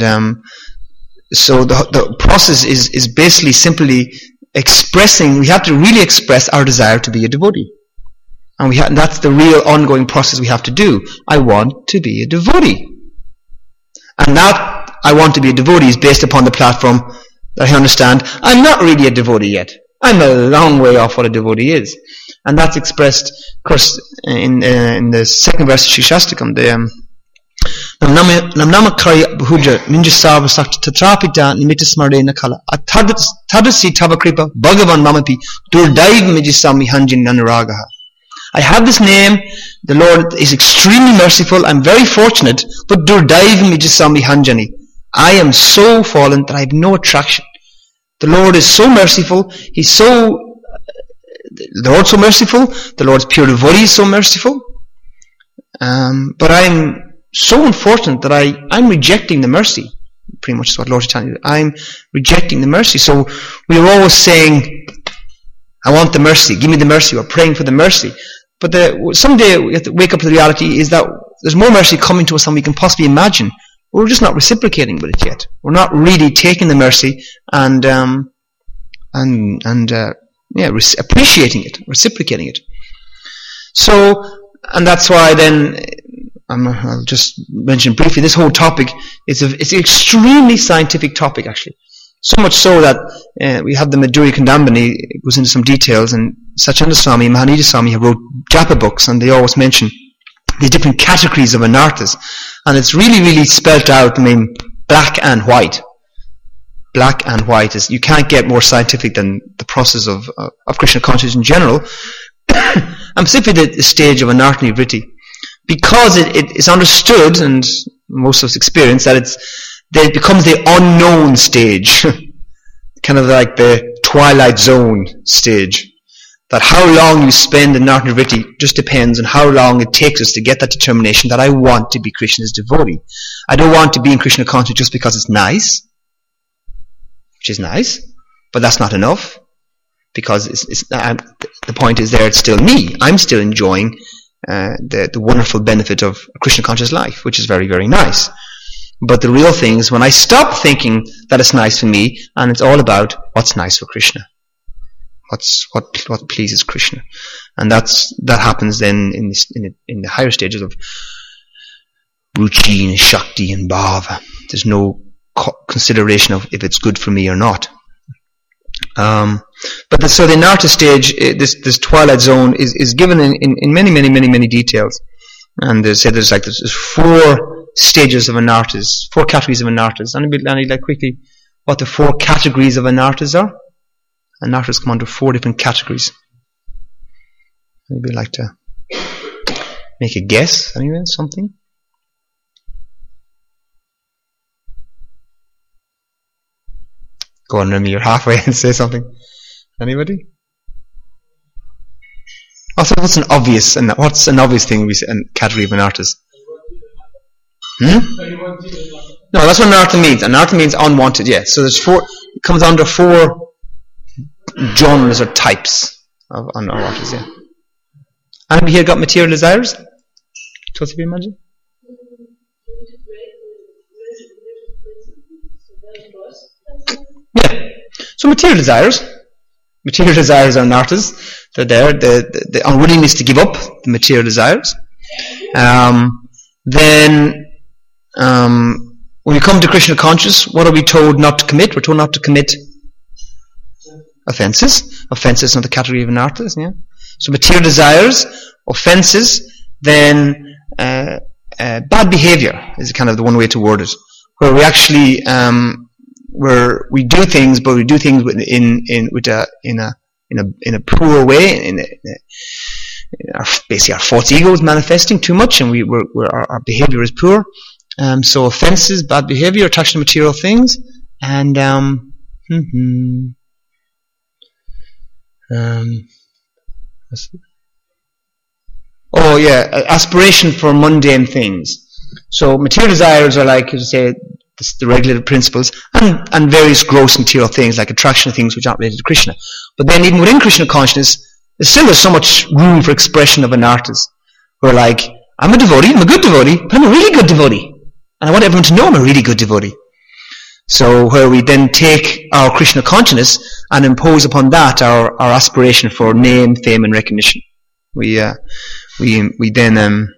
so the process is basically simply expressing, we have to really express our desire to be a devotee. And that's the real ongoing process we have to do. I want to be a devotee. And that I want to be a devotee is based upon the platform that I understand I'm not really a devotee yet. I'm a long way off what a devotee is. And that's expressed, of course, in the second verse of Shikshastakam, the Namnama Karya Bhuja Ninjasava Sakta Tatrapita Nimitta Smarena Kala Tadasi Tavakripa Bhagavan Mamapi Durdaiv Mijisami Hanjin Nanuragaha. I have this name, the Lord is extremely merciful, I'm very fortunate, but Durdaiv Mijisami Hanjani. I am so fallen that I have no attraction. The Lord is so merciful, the Lord's so merciful, the Lord's pure devotee is so merciful, but I'm so unfortunate that I'm rejecting the mercy. Pretty much is what Lord is telling you. I'm rejecting the mercy. So we are always saying, I want the mercy, give me the mercy, we're praying for the mercy. But someday we have to wake up to the reality is that there's more mercy coming to us than we can possibly imagine. We're just not reciprocating with it yet. We're not really taking the mercy and appreciating it, reciprocating it. So, and that's why then, I'll just mention briefly, this whole topic it's an extremely scientific topic actually. So much so that we have the Madhurya Kandambani, it goes into some details, and Satyananda Swami, Mahanida Swami have wrote japa books, and they always mention the different categories of anarthas. And it's really, really spelt out, black and white. Black and white is, you can't get more scientific than the process of Krishna consciousness in general. And specifically the stage of anartha vritti. Because it is understood, and most of us experience, that it becomes the unknown stage. Kind of like the twilight zone stage. That how long you spend in anartha vritti just depends on how long it takes us to get that determination that I want to be Krishna's devotee. I don't want to be in Krishna consciousness just because it's nice. Which is nice, but that's not enough, because the point is there, it's still me. I'm still enjoying the wonderful benefit of a Krishna conscious life, which is very, very nice. But the real thing is when I stop thinking that it's nice for me, and it's all about what's nice for Krishna, what pleases Krishna, and that happens then in the higher stages of ruchi and shakti and bhava. There's no consideration of if it's good for me or not. So the anartha stage, this twilight zone is given in many details. And they say there's 4 stages of anarthas, 4 categories of anarthas. Anybody like quickly what the 4 categories of anarthas are? Anarthas come under 4 different categories. Anybody like to make a guess? Anyway, something? Go on, Remy, you're halfway and say something. Anybody? What's an obvious thing we say in category of anarthas? No, that's what anartha means. Anartha means unwanted, yeah. So there's four, it comes under four genres or types of anarthas, yeah. Anybody here got material desires? What's it imagine? Yeah. So material desires are anarthas. They're there. The unwillingness to give up the material desires. Then, when we come to Krishna consciousness, what are we told not to commit? We're told not to commit offences. Offences are the category of anarthas. Yeah. So material desires, offences, then bad behaviour is kind of the one way to word it, where we actually where we do things, but we do things in a poor way. Basically, our false ego is manifesting too much, and our behaviour is poor. So offences, bad behaviour, attached to material things, and aspiration for mundane things. So material desires are like, as I say, the regulated principles, and various gross material things like attraction to things which aren't related to Krishna. But then even within Krishna consciousness, there's so much room for expression of anarthas. Where like, I'm a devotee, I'm a good devotee, but I'm a really good devotee. And I want everyone to know I'm a really good devotee. So where we then take our Krishna consciousness and impose upon that our aspiration for name, fame and recognition. We then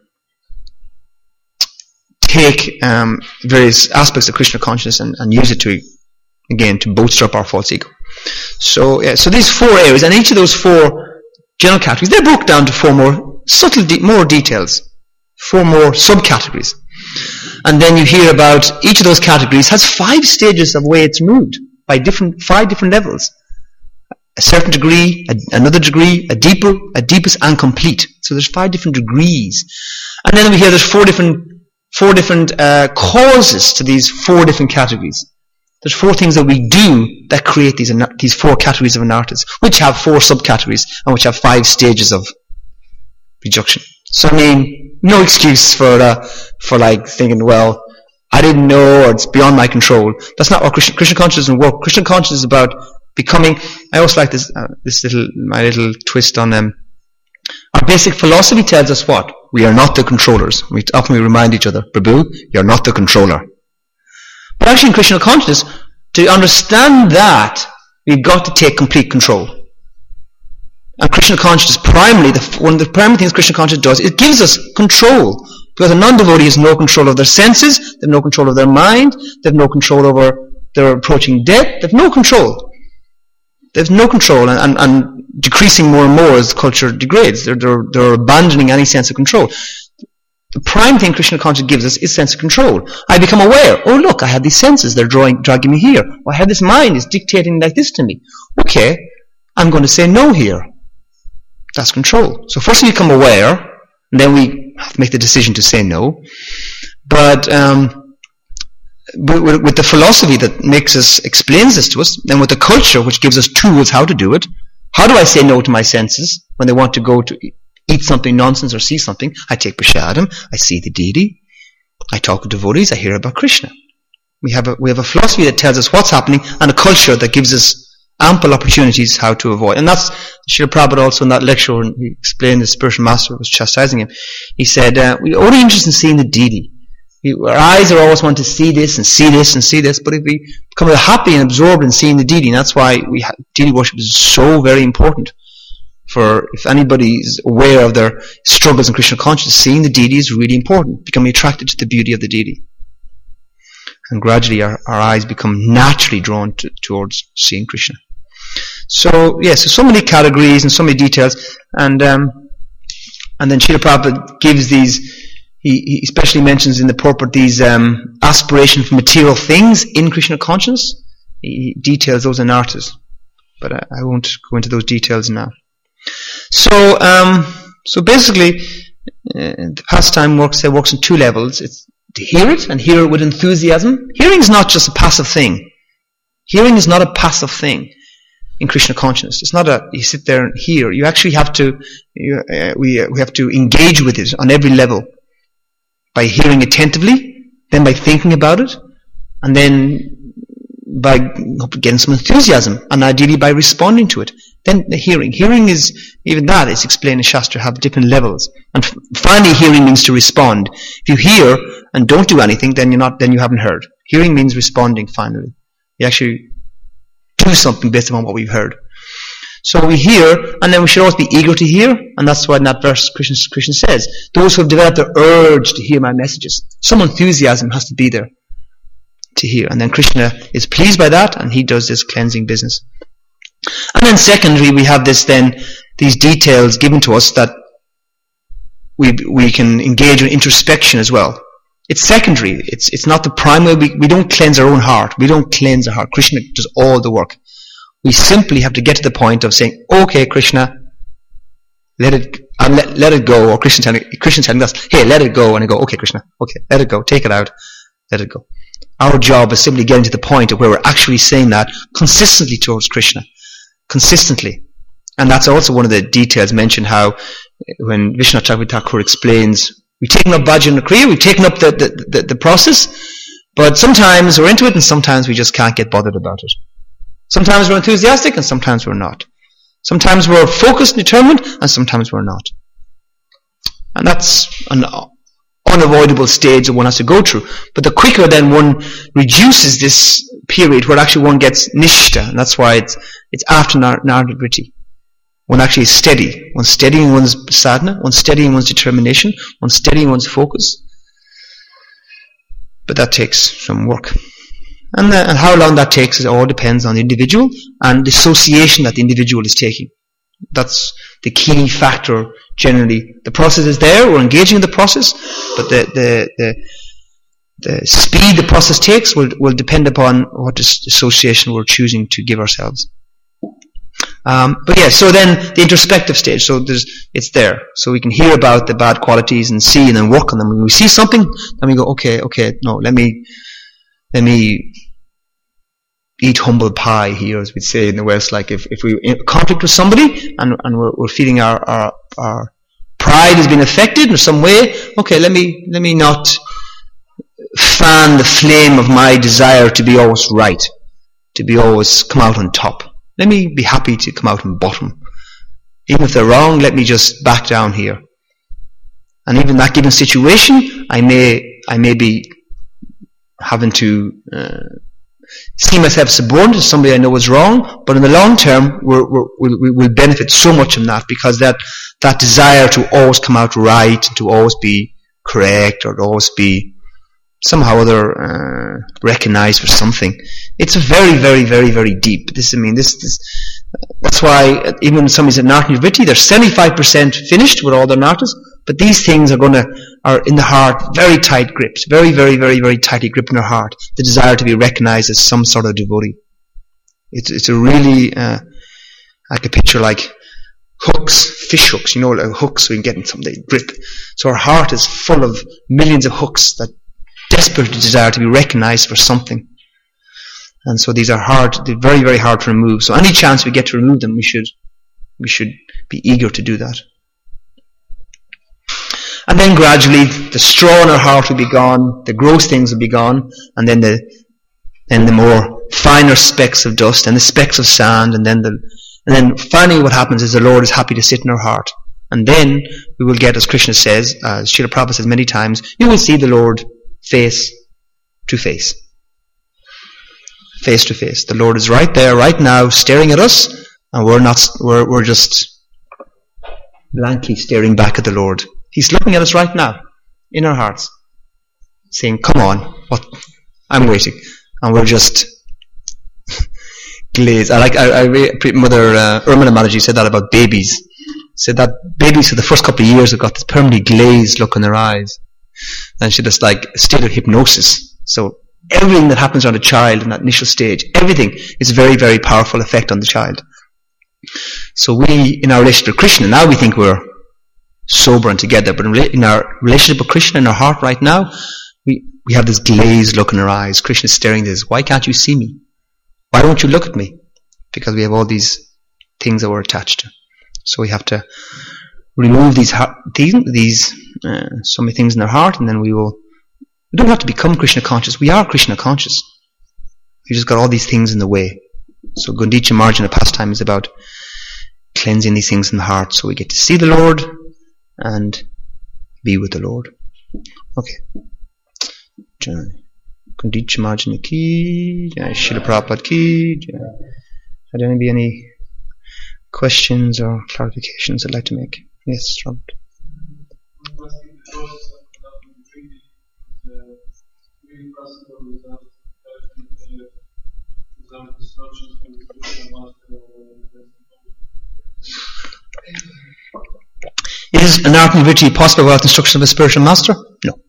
take various aspects of Krishna consciousness and use it to bolster up our false ego. So these four areas, and each of those four general categories, they're broken down to four more subtle, more details, four more subcategories. And then you hear about each of those categories has 5 stages of way it's moved by 5 different levels. A certain degree, another degree, a deepest and complete. So there's 5 different degrees. And then we hear there's four different causes to these 4 different categories. There's 4 things that we do that create these 4 categories of anarthas, which have 4 subcategories and which have 5 stages of reduction. So I mean, no excuse for like thinking, well, I didn't know, or it's beyond my control. That's not what Krishna consciousness doesn't work. Krishna consciousness is about becoming. I also like my little twist on our basic philosophy tells us what? We are not the controllers. We remind each other, Prabhu, you're not the controller. But actually in Krishna consciousness, to understand that, we've got to take complete control. And Krishna consciousness, one of the primary things Krishna consciousness does, it gives us control. Because a non-devotee has no control of their senses, they have no control of their mind, they have no control over their approaching death, they have no control. They have no control, and decreasing more and more as culture degrades. They're abandoning any sense of control. The prime thing Krishna consciousness gives us is sense of control. I become aware. Oh look, I have these senses, they're dragging me here. Oh, I have this mind, it's dictating like this to me. Okay, I'm going to say no here. That's control. So first we become aware, and then we have to make the decision to say no. But with the philosophy that explains this to us, then with the culture which gives us tools how to do it, how do I say no to my senses when they want to go to eat something nonsense or see something? I take prasadam, I see the deity, I talk with devotees, I hear about Krishna. We have a philosophy that tells us what's happening, and a culture that gives us ample opportunities how to avoid. And that's Srila Prabhupada also in that lecture when he explained the spiritual master was chastising him. He said, we're only interested in seeing the deity. Our eyes are always want to see this and see this and see this, but if we become happy and absorbed in seeing the deity, and that's why deity worship is so very important. For if anybody is aware of their struggles in Krishna consciousness, seeing the deity is really important, becoming attracted to the beauty of the deity. And gradually our eyes become naturally drawn towards seeing Krishna. So so many categories and so many details, and then Srila Prabhupada gives these. He especially mentions in the purport these aspiration for material things in Krishna consciousness. He details those anarthas, but I won't go into those details now. So basically, the pastime works on 2 levels. It's to hear it and hear it with enthusiasm. Hearing is not just a passive thing. Hearing is not a passive thing in Krishna consciousness. It's not you sit there and hear. You actually have to, we have to engage with it on every level. By hearing attentively, then by thinking about it, and then by getting some enthusiasm, and ideally by responding to it. Then the hearing. Hearing is, even that is explained in Shastra, have different levels. And finally, hearing means to respond. If you hear and don't do anything, then you haven't heard. Hearing means responding finally. You actually do something based upon what we've heard. So we hear, and then we should always be eager to hear, and that's why in that verse Krishna says, those who have developed the urge to hear my messages, some enthusiasm has to be there to hear. And then Krishna is pleased by that, and he does this cleansing business. And then secondly, we have these details given to us that we can engage in introspection as well. It's secondary. It's not the primary. We don't cleanse our own heart. We don't cleanse our heart. Krishna does all the work. We simply have to get to the point of saying, okay, Krishna, let it go. Or Krishna telling us, hey, let it go. And I go, okay, Krishna, okay, let it go. Take it out. Let it go. Our job is simply getting to the point of where we're actually saying that consistently towards Krishna. Consistently. And that's also one of the details mentioned, how when Vishwanath Chakravarti Thakur explains, we've taken up Bhajan Kriya, we've taken up the process, but sometimes we're into it and sometimes we just can't get bothered about it. Sometimes we're enthusiastic and sometimes we're not. Sometimes we're focused and determined and sometimes we're not. And that's an unavoidable stage that one has to go through. But the quicker then one reduces this period where actually one gets nishta, and that's why it's after Narada Vritti. One actually is steady. One's steadying one's sadhana, one's steadying one's determination, one's steadying one's focus. But that takes some work. And how long that takes, it all depends on the individual and the association that the individual is taking. That's the key factor generally. The process is there, we're engaging in the process, but the speed the process takes will depend upon what association we're choosing to give ourselves. But yeah, so then the introspective stage, so it's there. So we can hear about the bad qualities and see and then work on them. When we see something, then we go, okay, no, let me eat humble pie here, as we'd say in the West. Like if we're in conflict with somebody and we're feeling our pride has been affected in some way, okay, let me not fan the flame of my desire to be always right, to be always come out on top. Let me be happy to come out on bottom. Even if they're wrong, let me just back down here. And even in that given situation, I may be having to see myself subordinate to somebody I know is wrong, but in the long term, we'll benefit so much from that, because that desire to always come out right, to always be correct, or to always be somehow or other recognized for something, it's very, very, very, very deep. That's why even when somebody's at Nartha Vritti, they're 75% finished with all their nartas, but these things are in the heart, very tight grips, very, very, very, very tightly gripping their heart, the desire to be recognized as some sort of devotee. It's a really, I could picture like hooks, fish hooks, like hooks so we can get in something, grip. So our heart is full of millions of hooks that desperately desire to be recognized for something. And so these are hard, they're very, very hard to remove. So any chance we get to remove them, we should be eager to do that. And then gradually the straw in our heart will be gone, the gross things will be gone, and then the more finer specks of dust and the specks of sand, and then finally what happens is the Lord is happy to sit in our heart. And then we will get, as Krishna says, as Srila Prabhupada says many times, you will see the Lord face to face. Face to face. The Lord is right there, right now, staring at us, and we're just blankly staring back at the Lord. He's looking at us right now, in our hearts, saying, come on, I'm waiting. And we're just glazed. Mother Urmila Mataji said that about babies. Said that babies for the first couple of years have got this permanently glazed look in their eyes. And she just like a state of hypnosis. So everything that happens on a child in that initial stage, everything is a very, very powerful effect on the child. So we, in our relationship with Krishna, now we think we're sober and together, but in our relationship with Krishna, in our heart right now, we have this glazed look in our eyes. Krishna is staring at us. Why can't you see me? Why won't you look at me? Because we have all these things that we're attached to. So we have to remove so many things in our heart, and then we don't have to become Krishna conscious. We are Krishna conscious. We just got all these things in the way. So Gundicha Marjana pastime is about cleansing these things in the heart, so we get to see the Lord and be with the Lord. Okay. Gundicha Marjana ki, Srila Prabhupada ki. Are there be any questions or clarifications I'd like to make? Yes, Robert. Is an art and virtue possible without instruction of a spiritual master? No.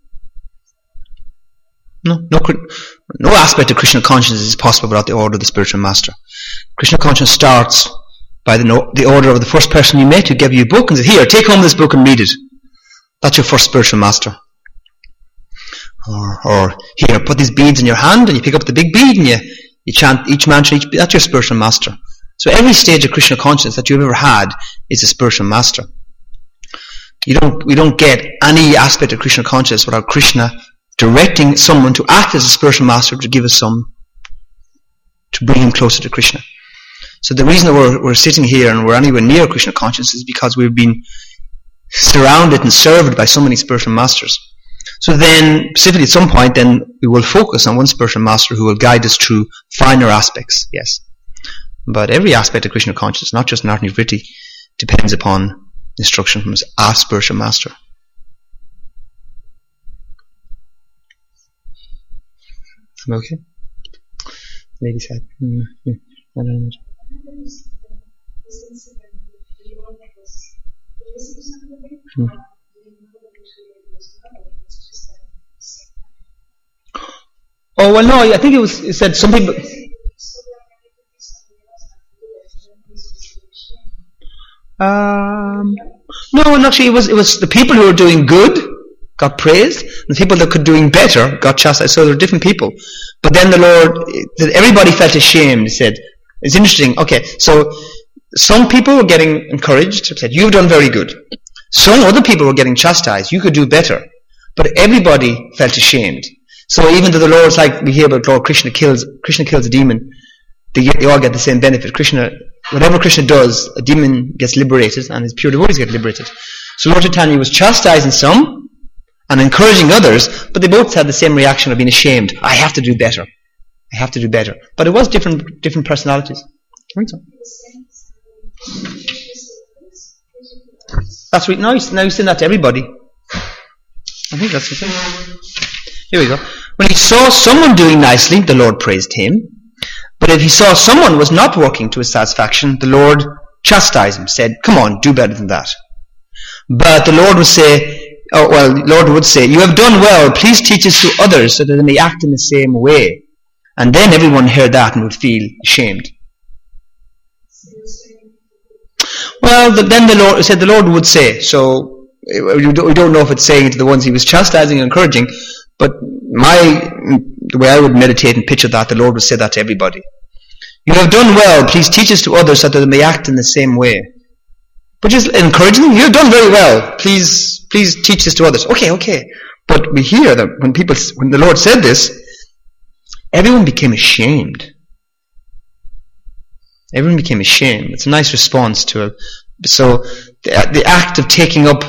No aspect of Krishna consciousness is possible without the order of the spiritual master. Krishna consciousness starts by the order of the first person you met who gave you a book and said, here, take home this book and read it. That's your first spiritual master. Or here, put these beads in your hand, and you pick up the big bead and you chant each mantra. That's your spiritual master. So every stage of Krishna consciousness that you've ever had is a spiritual master. We don't get any aspect of Krishna consciousness without Krishna directing someone to act as a spiritual master to give us to bring him closer to Krishna. So the reason that we're sitting here and we're anywhere near Krishna consciousness is because we've been surrounded and served by so many spiritual masters. So then, specifically at some point, then we will focus on one spiritual master who will guide us through finer aspects, yes. But every aspect of Krishna consciousness, not just Nartani Vritti, depends upon instruction from our spiritual master. Am I okay? Lady said, I don't know. Oh, well, no, I think it said some people... No, actually, it was the people who were doing good got praised, and the people that could doing better got chastised. So there were different people. But then the Lord, everybody felt ashamed. He said, it's interesting. Okay, so some people were getting encouraged. Said, you've done very good. Some other people were getting chastised. You could do better. But everybody felt ashamed. So even though the Lord's like we hear about Lord Krishna kills a demon, they all get the same benefit. Whatever Krishna does, a demon gets liberated and his pure devotees get liberated. So Lord Chaitanya was chastising some and encouraging others, but they both had the same reaction of being ashamed. I have to do better. But it was different personalities. I think so. That's right. Now you're saying that to everybody. I think that's the thing. Here we go. When he saw someone doing nicely, the Lord praised him. But if he saw someone was not working to his satisfaction, the Lord chastised him, said, come on, do better than that. But the Lord would say, you have done well, please teach this to others so that they may act in the same way. And then everyone heard that and would feel ashamed. Well, then the Lord would say, so we don't know if it's saying to the ones he was chastising and encouraging, but the way I would meditate and picture that, the Lord would say that to everybody. You have done well, please teach this to others so that they may act in the same way. But just encouraging them, you have done very well, please teach this to others. Okay. But we hear that when the Lord said this, everyone became ashamed. Everyone became ashamed. It's a nice response to it. So the act of taking up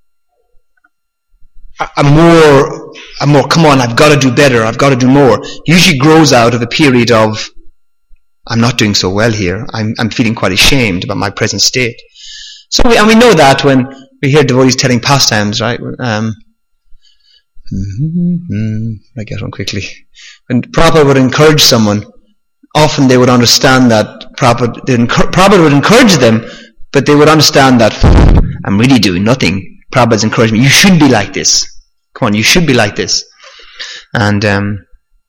a more, come on, I've got to do better, I've got to do more, usually grows out of a period of, I'm not doing so well here, I'm feeling quite ashamed about my present state. So we know that when we hear devotees telling pastimes, right? I get one quickly. When Prabhupada would encourage someone, often they would understand that Prabhupada would encourage them, but they would understand that I'm really doing nothing. Prabhupada's encouraging me. You should be like this. Come on, you should be like this. And then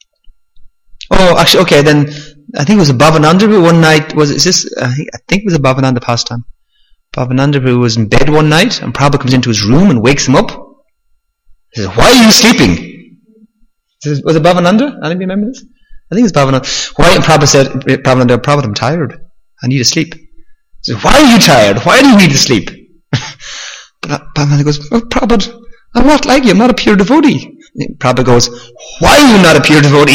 I think it was a Bhavananda Prabhu one night. I think it was a Bhavananda pastime. Bhavananda Prabhu was in bed one night, and Prabhupada comes into his room and wakes him up. He says, "Why are you sleeping?" He says, was it Bhavananda? Anybody remember this? I think it's Bhavananda. Why? And Prabhupada said, Prabhupada, I'm tired. I need to sleep. He said, why are you tired? Why do you need to sleep? But Bhavananda goes, oh, Prabhupada, I'm not like you. I'm not a pure devotee. And Prabhupada goes, why are you not a pure devotee?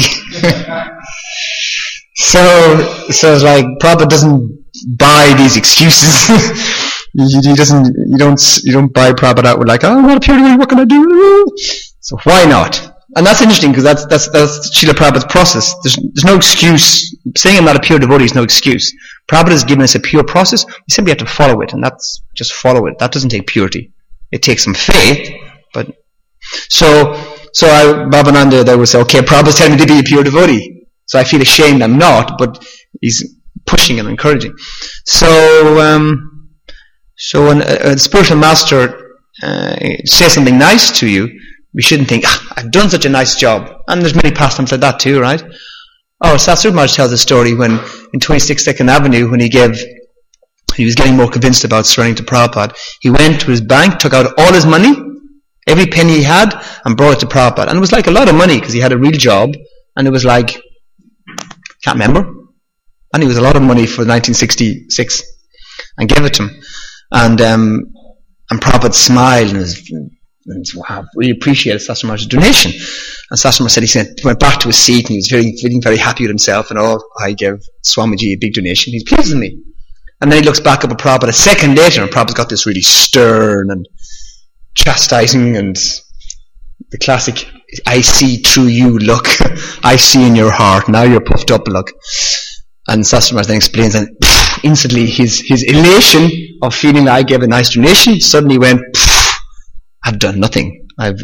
So it's like Prabhupada doesn't buy these excuses. You don't buy Prabhupada out with like, oh, I'm not a pure devotee. What can I do? So why not? And that's interesting because that's Srila Prabhupada's process. There's no excuse. Saying I'm not a pure devotee is no excuse. Prabhupada has given us a pure process. We simply have to follow it, and that's just follow it. That doesn't take purity. It takes some faith, but so Bhavananda there would say, okay, Prabhupada's telling me to be a pure devotee, so I feel ashamed I'm not, but he's pushing and encouraging. So when a spiritual master says something nice to you, we shouldn't think, I've done such a nice job. And there's many pastimes like that too, right? Oh, Satsuru Maharaj tells a story when in 26 2nd Avenue, when he was getting more convinced about surrendering to Prabhupada, he went to his bank, took out all his money, every penny he had, and brought it to Prabhupada. And it was like a lot of money because he had a real job, and it was like, can't remember. And it was a lot of money for 1966, and gave it to him. And Prabhupada smiled and wow, really appreciated Satsuru Maharaj's donation. And Satsuru Maharaj said he went back to his seat and he was feeling very happy with himself, and I gave Swamiji a big donation. He's pleased with me. And then he looks back up at Prabhupada a second later, and Prabhupada's got this really stern and chastising and the classic I see through you look. I see in your heart, now you're puffed up look. And Satsuru Maharaj then explains, and instantly his elation of feeling that I gave a nice donation suddenly went, I've done nothing. I've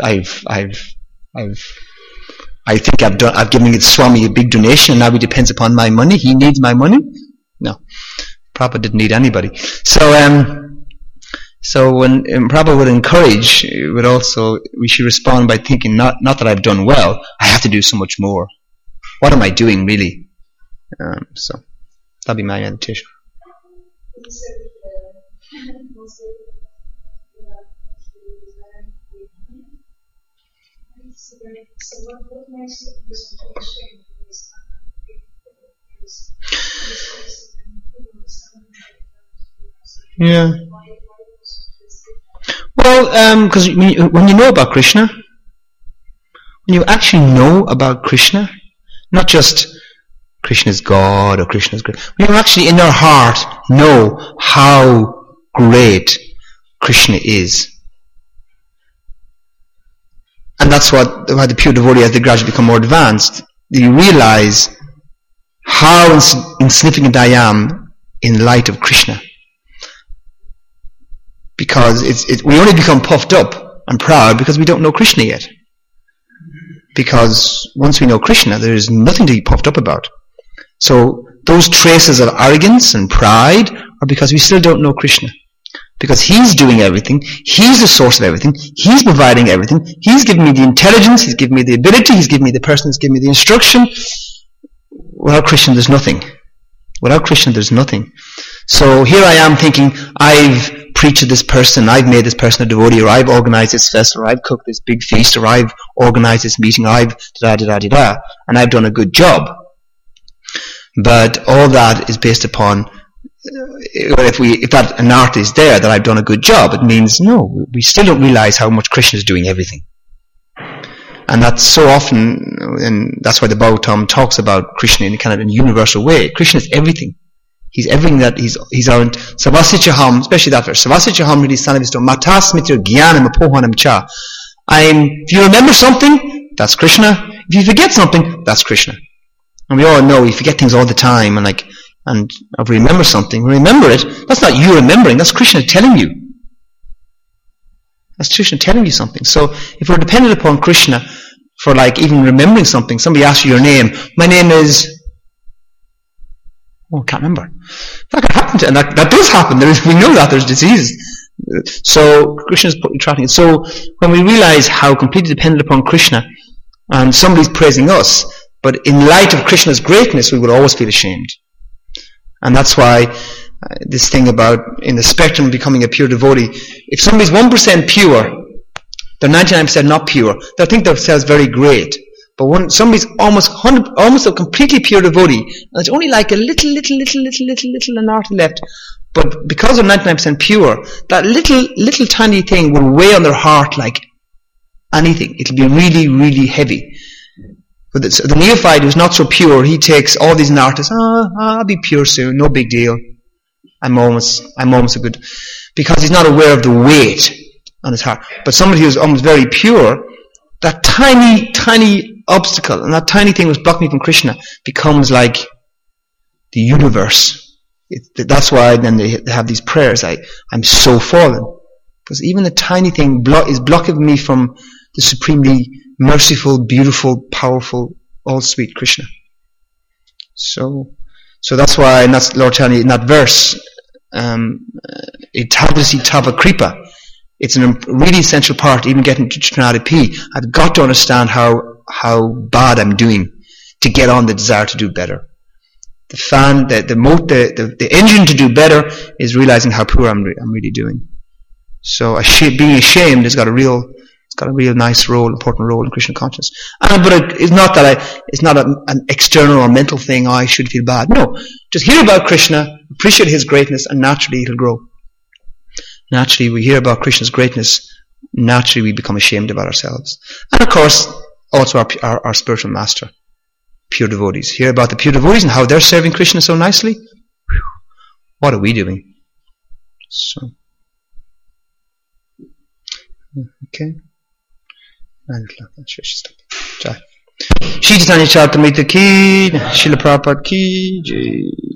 given Swami a big donation, and now he depends upon my money. He needs my money. No, Prabhupada didn't need anybody. So when Prabhupada would encourage, we should respond by thinking, not that I've done well, I have to do so much more. What am I doing really? So that'll be my meditation. So what makes it presentation Yeah. Well, because when you know about Krishna, when you actually know about Krishna, not just Krishna is God or Krishna is great, when you actually in your heart know how great Krishna is. And that's why the pure devotee, as they gradually become more advanced, you realize how insignificant I am in light of Krishna. Because we only become puffed up and proud because we don't know Krishna yet. Because once we know Krishna, there is nothing to be puffed up about. So those traces of arrogance and pride are because we still don't know Krishna. Because He's doing everything, He's the source of everything, He's providing everything, He's given me the intelligence, He's given me the ability, He's given me the person, He's given me the instruction. Without Krishna there's nothing. Without Krishna there's nothing. So here I am thinking, I've preached to this person, I've made this person a devotee, or I've organized this festival, or I've cooked this big feast, or I've organized this meeting, or I've and I've done a good job. But all that is based upon, if that anartha is there, that I've done a good job, it means no, we still don't realize how much Krishna is doing everything. And that's so often, and that's why the Bhagavatam talks about Krishna in kind of a universal way. Krishna is everything. He's everything that he's our Savasichaham, especially that verse. Savasichaham really sanavisto matasmitra jnanam apohanam cha. If you remember something, that's Krishna. If you forget something, that's Krishna. And we all know we forget things all the time, and if we remember something, we remember it. That's not you remembering, that's Krishna telling you. That's Krishna telling you something. So if we're dependent upon Krishna for even remembering something, somebody asks you your name, my name is, I can't remember. That could happen, and that does happen. We know that there's diseases. So Krishna's tracking it. So when we realize how completely dependent upon Krishna, and somebody's praising us, but in light of Krishna's greatness, we will always feel ashamed. And that's why this thing about in the spectrum of becoming a pure devotee, if somebody's 1% pure, they're 99% not pure, they'll think themselves very great. But somebody's almost a completely pure devotee, and there's only like a little anartha left, but because they're 99% pure, that little tiny thing will weigh on their heart like anything. It'll be really, really heavy. But the neophyte who's not so pure, he takes all these anarthas. I'll be pure soon, no big deal. I'm almost a good, because he's not aware of the weight on his heart. But somebody who's almost very pure, that tiny obstacle and that tiny thing was blocking me from Krishna becomes like the universe. That's why then they have these prayers. I'm so fallen, because even the tiny thing is blocking me from the supremely merciful, beautiful, powerful, all sweet Krishna. So that's why, and that's Lord telling you in that verse, Itavasi Tava Kripa. It's a really essential part, even getting to Trinadi. I've got to understand how bad I'm doing to get on the desire to do better. The engine to do better is realizing how poor I'm really doing. So being ashamed has got a real nice role, important role in Krishna consciousness. But it's not an external or mental thing. I should feel bad. No, just hear about Krishna, appreciate His greatness, and naturally it'll grow. Naturally, we hear about Krishna's greatness. Naturally, we become ashamed about ourselves, and of course, also our spiritual master, pure devotees. Hear about the pure devotees and how they're serving Krishna so nicely. Whew, what are we doing? So, okay. Shri Chaitanya Charitamrita ki, Srila Prabhupada ki, Jai.